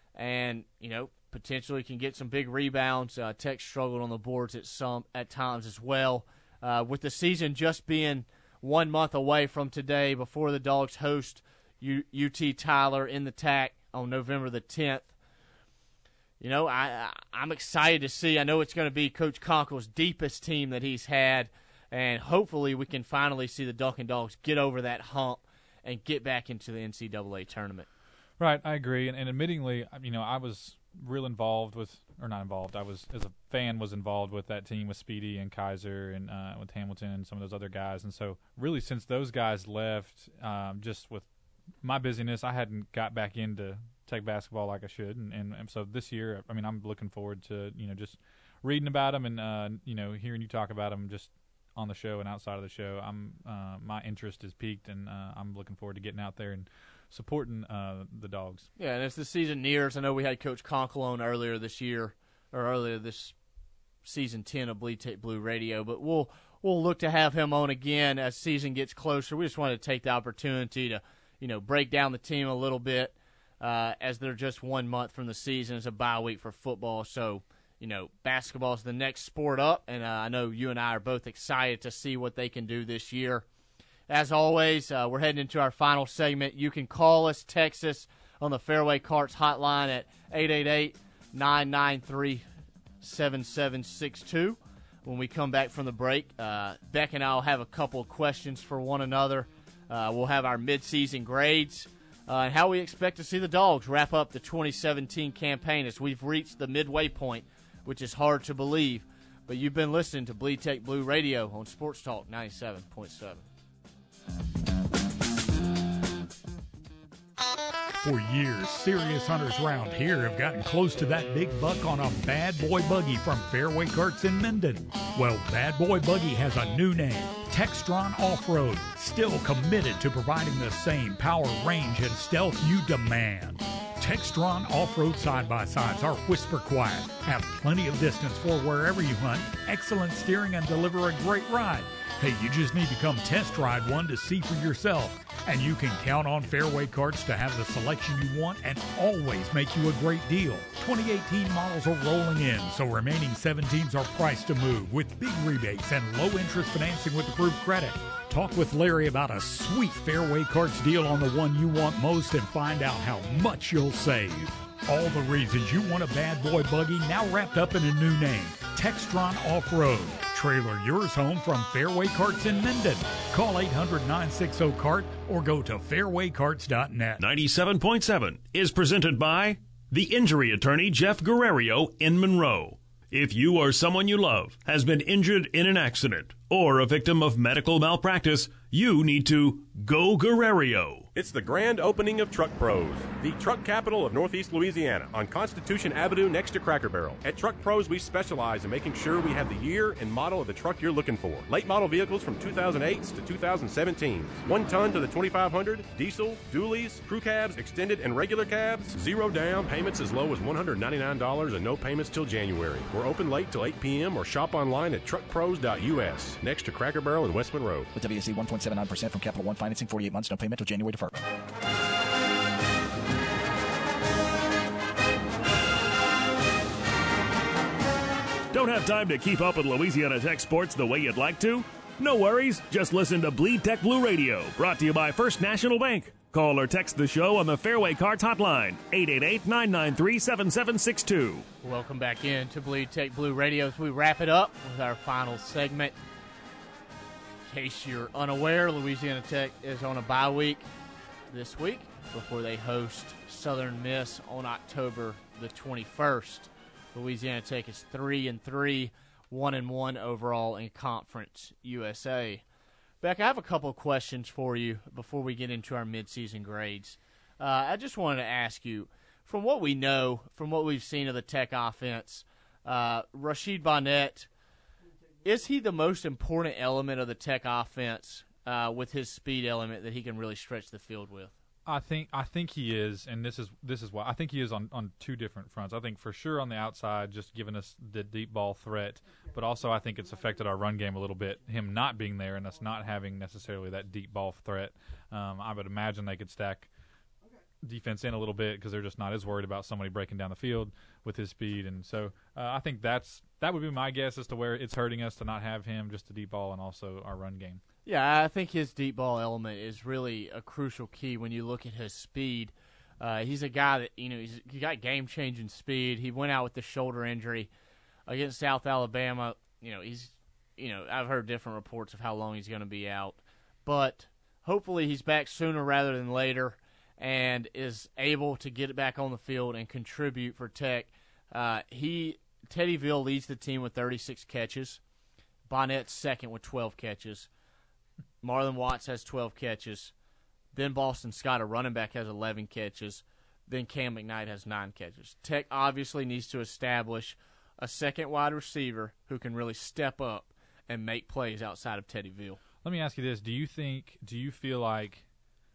F: and you know potentially can get some big rebounds. Uh, Tech struggled on the boards at some at times as well. Uh, with the season just being one month away from today, before the Dogs host U- UT Tyler in the T A C on November the tenth. You know, I, I, I'm excited to see. I know it's going to be Coach Conkle's deepest team that he's had, and hopefully we can finally see the Dunkin' Dogs get over that hump and get back into the N C double A tournament.
G: Right, I agree. And, and admittingly, you know, I was real involved with, or not involved, I was, as a fan, was involved with that team with Speedy and Kaiser and uh, with Hamilton and some of those other guys. And so really since those guys left, um, just with my busyness, I hadn't got back into Tech basketball like I should. And, and, and so this year, I mean, I'm looking forward to, you know, just reading about them and, uh, you know, hearing you talk about them. Just, on the show and outside of the show. I'm uh, my interest is peaked, and uh, I'm looking forward to getting out there and supporting uh, the Dogs.
F: Yeah, and as the season nears, I know we had Coach Conkle on earlier this year, or earlier this season ten of Bleed Tech Blue Radio, but we'll we'll look to have him on again as season gets closer. We just wanted to take the opportunity to, you know, break down the team a little bit uh, as they're just one month from the season. It's a bye week for football, so, you know, basketball is the next sport up, and uh, I know you and I are both excited to see what they can do this year. As always, uh, we're heading into our final segment. You can call us, text us on the Fairway Carts hotline at eight eight eight, nine nine three, seven seven six two. When we come back from the break, uh, Beck and I will have a couple of questions for one another. Uh, we'll have our midseason grades uh, and how we expect to see the Dogs wrap up the twenty seventeen campaign as we've reached the midway point, which is hard to believe. But you've been listening to Bleed Tech Blue Radio on Sports Talk ninety-seven point seven.
O: For years, serious hunters around here have gotten close to that big buck on a Bad Boy Buggy from Fairway Carts in Minden. Well, Bad Boy Buggy has a new name, Textron Off-Road, still committed to providing the same power, range, and stealth you demand. Textron Off-Road side-by-sides are whisper quiet, have plenty of distance for wherever you hunt, excellent steering, and deliver a great ride. Hey, you just need to come test ride one to see for yourself. And you can count on Fairway Carts to have the selection you want and always make you a great deal. twenty eighteen models are rolling in, so remaining seventeens are priced to move with big rebates and low-interest financing with approved credit. Talk with Larry about a sweet Fairway Carts deal on the one you want most and find out how much you'll save. All the reasons you want a Bad Boy Buggy now wrapped up in a new name, Textron Off-Road. Trailer yours home from Fairway Carts in Minden. Call eight hundred, nine six zero, C A R T or go to fairway carts dot net.
E: ninety-seven point seven is presented by the injury attorney Jeff Guerrero in Monroe. If you or someone you love has been injured in an accident or a victim of medical malpractice, you need to go Guerrero.
U: It's the grand opening of Truck Pros, the truck capital of Northeast Louisiana, on Constitution Avenue next to Cracker Barrel. At Truck Pros, we specialize in making sure we have the year and model of the truck you're looking for. Late model vehicles from two thousand eights to two thousand seventeens. One ton to the twenty-five hundred, diesel, dualies, crew cabs, extended and regular cabs. Zero down, payments as low as one hundred ninety-nine dollars and no payments till January. We're open late till eight p.m. or shop online at truck pros dot u s, next to Cracker Barrel in West Monroe.
C: With W S C one point seven nine percent from Capital One financing, forty-eight months, no payment till January deferred.
E: Don't have time to keep up with Louisiana Tech sports the way you'd like to? No worries. Just listen to Bleed Tech Blue Radio, brought to you by First National Bank. Call or text the show on the Fairway Carts hotline, eight eight eight, nine nine three, seven seven six two.
F: Welcome back in to Bleed Tech Blue Radio as we wrap it up with our final segment. In case you're unaware, Louisiana Tech is on a bye week this week before they host Southern Miss on October the twenty-first. Louisiana Tech is three and three, one and one overall in Conference U S A. Beck, I have a couple of questions for you before we get into our midseason grades. Uh, I just wanted to ask you, from what we know, from what we've seen of the Tech offense, uh, Rashid Bonnet, is he the most important element of the Tech offense uh, with his speed element that he can really stretch the field with?
G: I think I think he is, and this is this is why I think he is on, on two different fronts. I think for sure on the outside, just giving us the deep ball threat, but also I think it's affected our run game a little bit. Him not being there and us not having necessarily that deep ball threat. Um, I would imagine they could stack defense in a little bit because they're just not as worried about somebody breaking down the field with his speed, and so uh, I think that's that would be my guess as to where it's hurting us to not have him, just the deep ball and also our run game.
F: Yeah, I think his deep ball element is really a crucial key when you look at his speed. Uh, he's a guy that, you know, he's he got game-changing speed. He went out with the shoulder injury against South Alabama. You know, he's, you know, I've heard different reports of how long he's going to be out. But hopefully he's back sooner rather than later and is able to get it back on the field and contribute for Tech. Uh, he, Teddyville leads the team with thirty-six catches. Bonnet's second with twelve catches. Marlon Watts has twelve catches. Then Boston Scott, a running back, has eleven catches. Then Cam McKnight has nine catches. Tech obviously needs to establish a second wide receiver who can really step up and make plays outside of Teddy Veal.
G: Let me ask you this: Do you think? Do you feel like?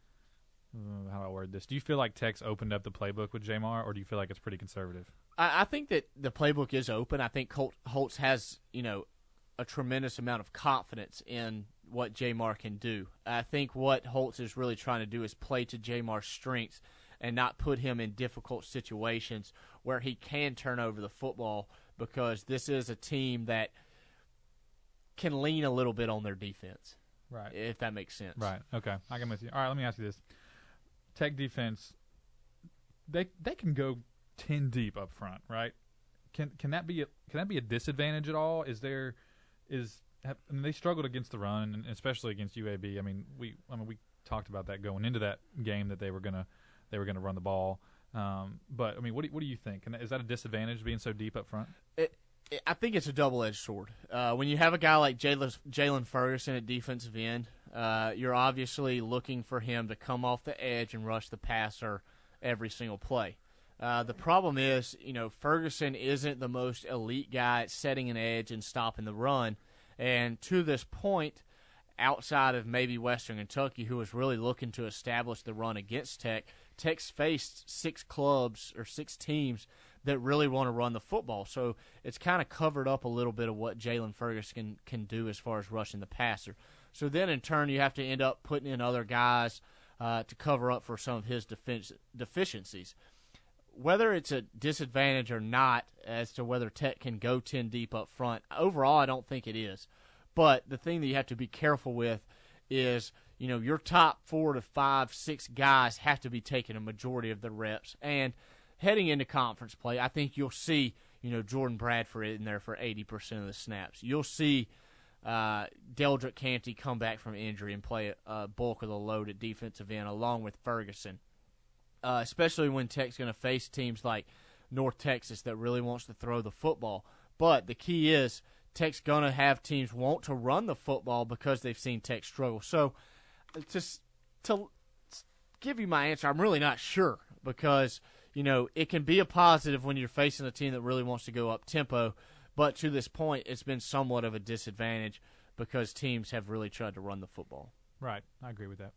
G: Uh, how do I word this? Do you feel like Tech's opened up the playbook with Jamar, or do you feel like it's pretty conservative?
F: I, I think that the playbook is open. I think Colt, Holtz has, you know, a tremendous amount of confidence in what Jamar can do. I think what Holtz is really trying to do is play to Jamar's strengths and not put him in difficult situations where he can turn over the football, because this is a team that can lean a little bit on their defense.
G: Right.
F: If that makes sense.
G: Right. Okay. I can with you. All right, let me ask you this. Tech defense, they they can go ten deep up front, right? Can can that be a, can that be a disadvantage at all? Is there is have, I mean, they struggled against the run, and especially against U A B. I mean, we I mean we talked about that going into that game, that they were gonna they were gonna run the ball. Um, but I mean, what do, what do you think? Can that, is that a disadvantage being so deep up front?
F: It, it, I think it's a double-edged sword. Uh, when you have a guy like Jalen Jalen Ferguson at defensive end, uh, you're obviously looking for him to come off the edge and rush the passer every single play. Uh, the problem is, you know, Ferguson isn't the most elite guy at setting an edge and stopping the run. And to this point, outside of maybe Western Kentucky, who was really looking to establish the run against Tech, Tech's faced six clubs or six teams that really want to run the football. So it's kind of covered up a little bit of what Jalen Ferguson can, can do as far as rushing the passer. So then, in turn, you have to end up putting in other guys uh, to cover up for some of his defense, deficiencies. Whether it's a disadvantage or not as to whether Tech can go ten deep up front, overall I don't think it is. But the thing that you have to be careful with is, you know, your top four to five, six guys have to be taking a majority of the reps. And heading into conference play, I think you'll see, you know, Jordan Bradford in there for eighty percent of the snaps. You'll see uh, Deldrick Canty come back from injury and play a, a bulk of the load at defensive end along with Ferguson. Uh, especially when Tech's going to face teams like North Texas that really wants to throw the football. But the key is Tech's going to have teams want to run the football because they've seen Tech struggle. So just to give you my answer, I'm really not sure, because, you know, it can be a positive when you're facing a team that really wants to go up tempo, but to this point it's been somewhat of a disadvantage because teams have really tried to run the football.
G: Right. I agree with that.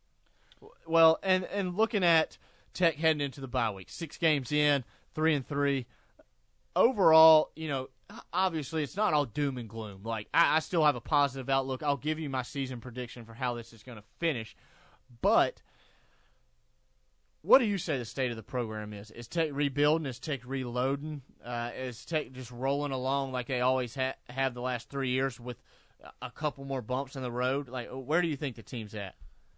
F: Well, and, and looking at Tech heading into the bye week, six games in, three and three. Overall, you know, obviously it's not all doom and gloom. Like, I, I still have a positive outlook. I'll give you my season prediction for how this is going to finish. But what do you say the state of the program is? Is Tech rebuilding? Is Tech reloading? Uh, is Tech just rolling along like they always ha- have the last three years with a couple more bumps in the road? Like, where do you think the team's at?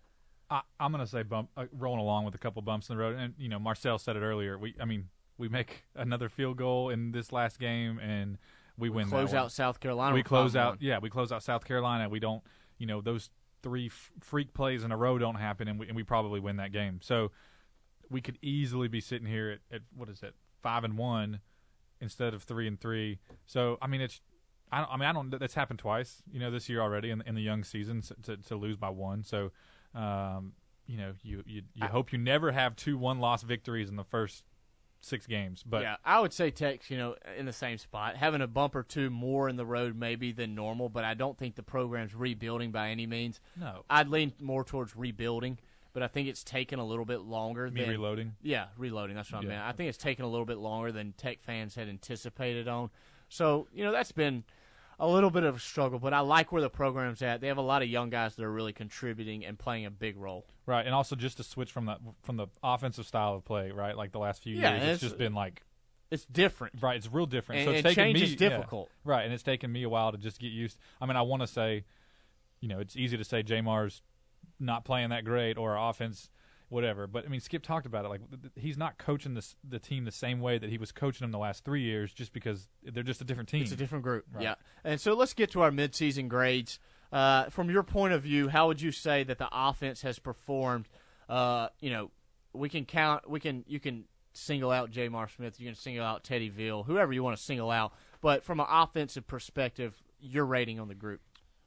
G: I, I'm going to say bump, uh, rolling along with a couple bumps in the road. And, you know, Marcel said it earlier. We, I mean, we make another field goal in this last game, and we, we win
F: close
G: that one.
F: out South Carolina.
G: We close out, yeah, we close out South Carolina. We don't, you know, those three f- freak plays in a row don't happen, and we, and we probably win that game. So we could easily be sitting here at, at what is it, five and one instead of three and three. So, I mean, it's, I, don't, I mean, I don't, that's happened twice, you know, this year already in, in the young season to, to lose by one. So, Um, you know, you you, you I, hope you never have two one-loss victories in the first six games. But
F: yeah, I would say Tech's, you know, in the same spot, having a bump or two more in the road maybe than normal. But I don't think the program's rebuilding by any means.
G: No,
F: I'd lean more towards rebuilding, but I think it's taken a little bit longer.
G: You mean
F: than
G: reloading?
F: Yeah, reloading. That's what
G: yeah.
F: I meant. I think it's taken a little bit longer than Tech fans had anticipated on. So you know, that's been a little bit of a struggle, but I like where the program's at. They have a lot of young guys that are really contributing and playing a big role.
G: Right, and also just to switch from the from the offensive style of play, right? Like the last few
F: yeah,
G: years, it's,
F: it's
G: just been like
F: it's different.
G: Right, it's real different.
F: And,
G: so it's
F: and
G: taken
F: change
G: me
F: is difficult.
G: Yeah, right, and it's taken me a while to just get used. I mean, I want to say, you know, it's easy to say Jamar's not playing that great or our offense, whatever. But I mean, Skip talked about it. Like he's not coaching this the team the same way that he was coaching them the last three years, just because they're just a different team.
F: It's a different group.
G: Right.
F: Yeah. And so let's get to our midseason grades. Uh, from your point of view, how would you say that the offense has performed? Uh, you know, we can count. We can. You can single out Jamar Smith. You can single out Teddy Veal. Whoever you want to single out. But from an offensive perspective, your rating on the group.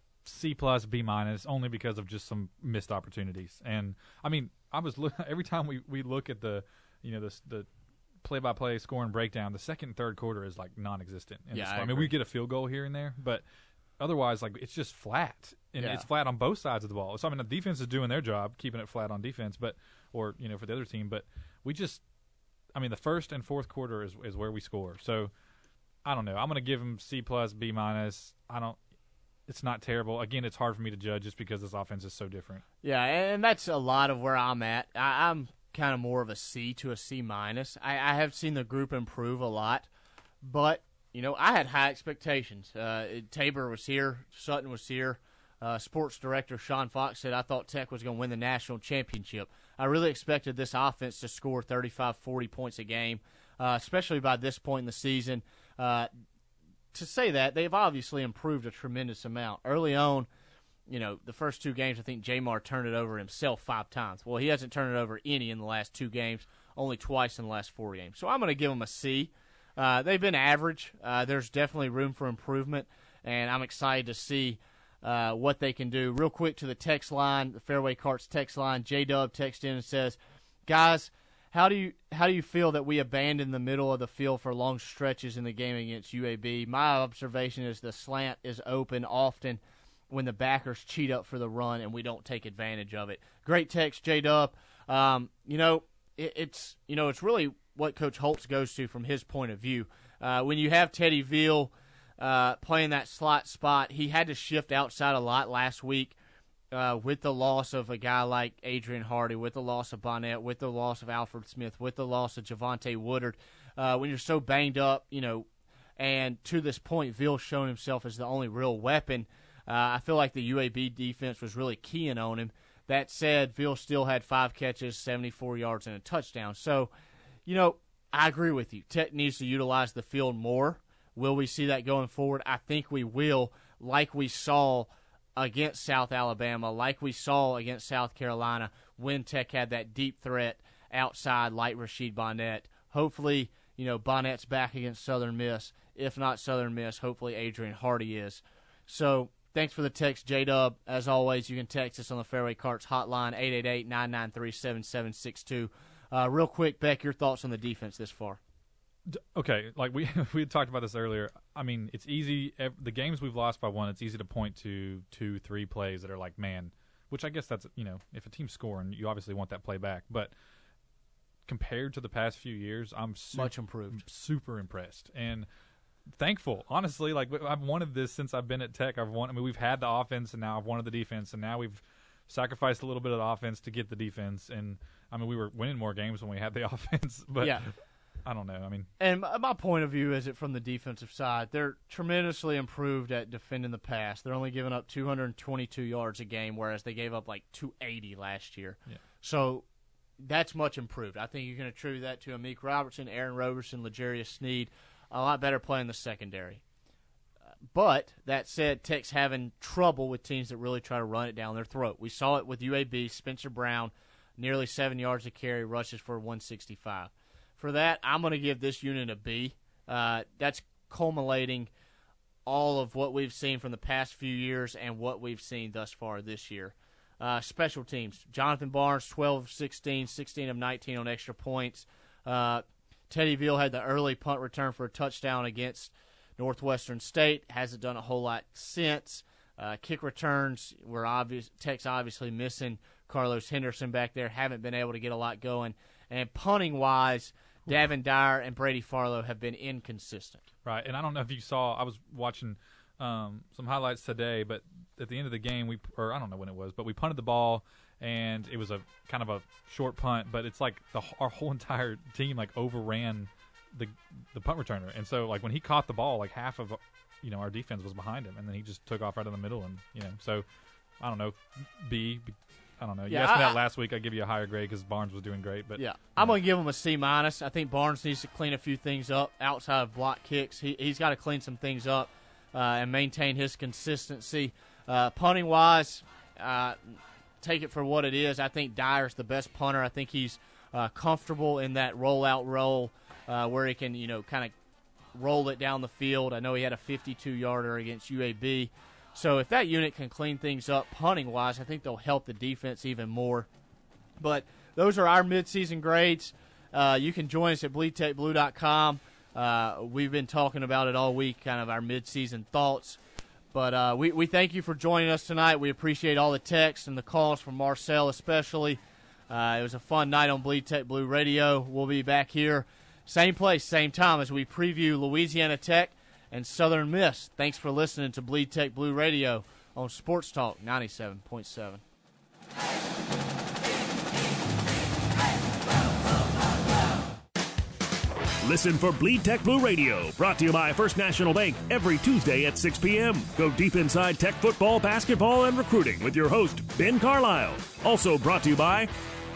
G: C plus, B minus, only because of just some missed opportunities. And I mean, I was look, every time we, we look at the, you know, the the play by play scoring breakdown, the second and third quarter is like non-existent. In
F: yeah,
G: the
F: I,
G: I mean, we get a field goal here and there, but otherwise, like it's just flat, and
F: Yeah.
G: it's flat on both sides of the ball. So I mean, the defense is doing their job, keeping it flat on defense, but or you know for the other team. But we just, I mean, the first and fourth quarter is is where we score. So I don't know. I'm going to give them C plus, B minus. I don't. It's not terrible. Again, it's hard for me to judge just because this offense is so different.
F: Yeah, and that's a lot of where I'm at. I, I'm kind of more of a C to a C minus. I, I have seen the group improve a lot, but you know I had high expectations. Uh, Tabor was here, Sutton was here. Uh, sports director Sean Fox said I thought Tech was going to win the national championship. I really expected this offense to score thirty-five, forty points a game, uh, especially by this point in the season. Uh, to say that, they've obviously improved a tremendous amount. Early on, you know, the first two games, I think Jamar turned it over himself five times. Well, he hasn't turned it over any in the last two games, only twice in the last four games. So I'm going to give them a C. Uh, they've been average. Uh, there's definitely room for improvement, and I'm excited to see uh, what they can do. Real quick to the text line, the Fairway Carts text line, J-Dub texts in and says, guys, How do you how do you feel that we abandoned the middle of the field for long stretches in the game against U A B? My observation is the slant is open often when the backers cheat up for the run and we don't take advantage of it. Great text, J-Dub. Um, you know, it, it's you know it's really what Coach Holtz goes to from his point of view. Uh, when you have Teddy Veal uh, playing that slot spot, he had to shift outside a lot last week. Uh, with the loss of a guy like Adrian Hardy, with the loss of Bonnet, with the loss of Alfred Smith, with the loss of Javante Woodard, uh, when you're so banged up, you know, and to this point, Veal's shown himself as the only real weapon. Uh, I feel like the U A B defense was really keying on him. That said, Veal still had five catches, seventy-four yards, and a touchdown. So, you know, I agree with you. Tech needs to utilize the field more. Will we see that going forward? I think we will, like we saw against South Alabama, like we saw against South Carolina when Tech had that deep threat outside like Rashid Bonnet. Hopefully, you know, Bonnet's back against Southern Miss. If not Southern Miss, hopefully Adrian Hardy is. So thanks for the text, J-Dub. As always, you can text us on the Fairway Carts hotline, eight eight eight, nine nine three, seven seven six two. Uh, real quick, Beck, your thoughts on the defense this far?
G: Okay, like we we had talked about this earlier. I mean, it's easy. The games we've lost by one, it's easy to point to two, three plays that are like, man, which I guess that's, you know, if a team's scoring, you obviously want that play back. But compared to the past few years, I'm super,
F: much improved,
G: super impressed and thankful. Honestly, like I've wanted this since I've been at Tech. I've wanted. I mean, we've had the offense, and now I've wanted the defense, and now we've sacrificed a little bit of the offense to get the defense. And I mean, we were winning more games when we had the offense, but
F: yeah.
G: I don't know. I mean,
F: and my point of view is it from the defensive side, they're tremendously improved at defending the pass. They're only giving up two hundred twenty-two yards a game, whereas they gave up like two eighty last year.
G: Yeah.
F: So that's much improved. I think you can attribute that to Amik Robertson, Aaron Roberson, L'Jarius Sneed, a lot better play in the secondary. But that said, Tech's having trouble with teams that really try to run it down their throat. We saw it with U A B. Spencer Brown, nearly seven yards a carry, rushes for one sixty-five. For that, I'm going to give this unit a B. Uh, that's culminating all of what we've seen from the past few years and what we've seen thus far this year. Uh, special teams, Jonathan Barnes, twelve of sixteen, sixteen of nineteen on extra points. Uh, Teddy Veal had the early punt return for a touchdown against Northwestern State. Hasn't done a whole lot since. Uh, kick returns were obvious. Tech's obviously missing Carlos Henderson back there. Haven't been able to get a lot going. And punting-wise, Davin Dyer and Brady Farlow have been inconsistent.
G: Right, and I don't know if you saw, I was watching um, some highlights today, but at the end of the game, we or I don't know when it was, but we punted the ball, and it was a kind of a short punt, but it's like the, our whole entire team like overran the the punt returner. And so like when he caught the ball, like half of you know our defense was behind him, and then he just took off right in the middle, and you know, so I don't know, B, I don't know. You
F: yeah,
G: asked me
F: I,
G: that last week. I'd give you a higher grade because Barnes was doing great. But
F: yeah, I'm going to give him a C minus. I think Barnes needs to clean a few things up outside of block kicks. He, he's got to clean some things up uh, and maintain his consistency. Uh, punting wise, uh, take it for what it is. I think Dyer's the best punter. I think he's uh, comfortable in that rollout role uh, where he can, you know, kind of roll it down the field. I know he had a fifty-two yarder against U A B. So if that unit can clean things up punting-wise, I think they'll help the defense even more. But those are our midseason grades. Uh, you can join us at bleed tech blue dot com. Uh, we've been talking about it all week, kind of our midseason thoughts. But uh, we, we thank you for joining us tonight. We appreciate all the texts and the calls from Marcel especially. Uh, it was a fun night on Bleed Tech Blue Radio. We'll be back here, same place, same time, as we preview Louisiana Tech and Southern Miss. Thanks for listening to Bleed Tech Blue Radio on Sports Talk ninety-seven point seven.
E: Listen for Bleed Tech Blue Radio, brought to you by First National Bank every Tuesday at six p.m. Go deep inside Tech football, basketball, and recruiting with your host, Ben Carlisle. Also brought to you by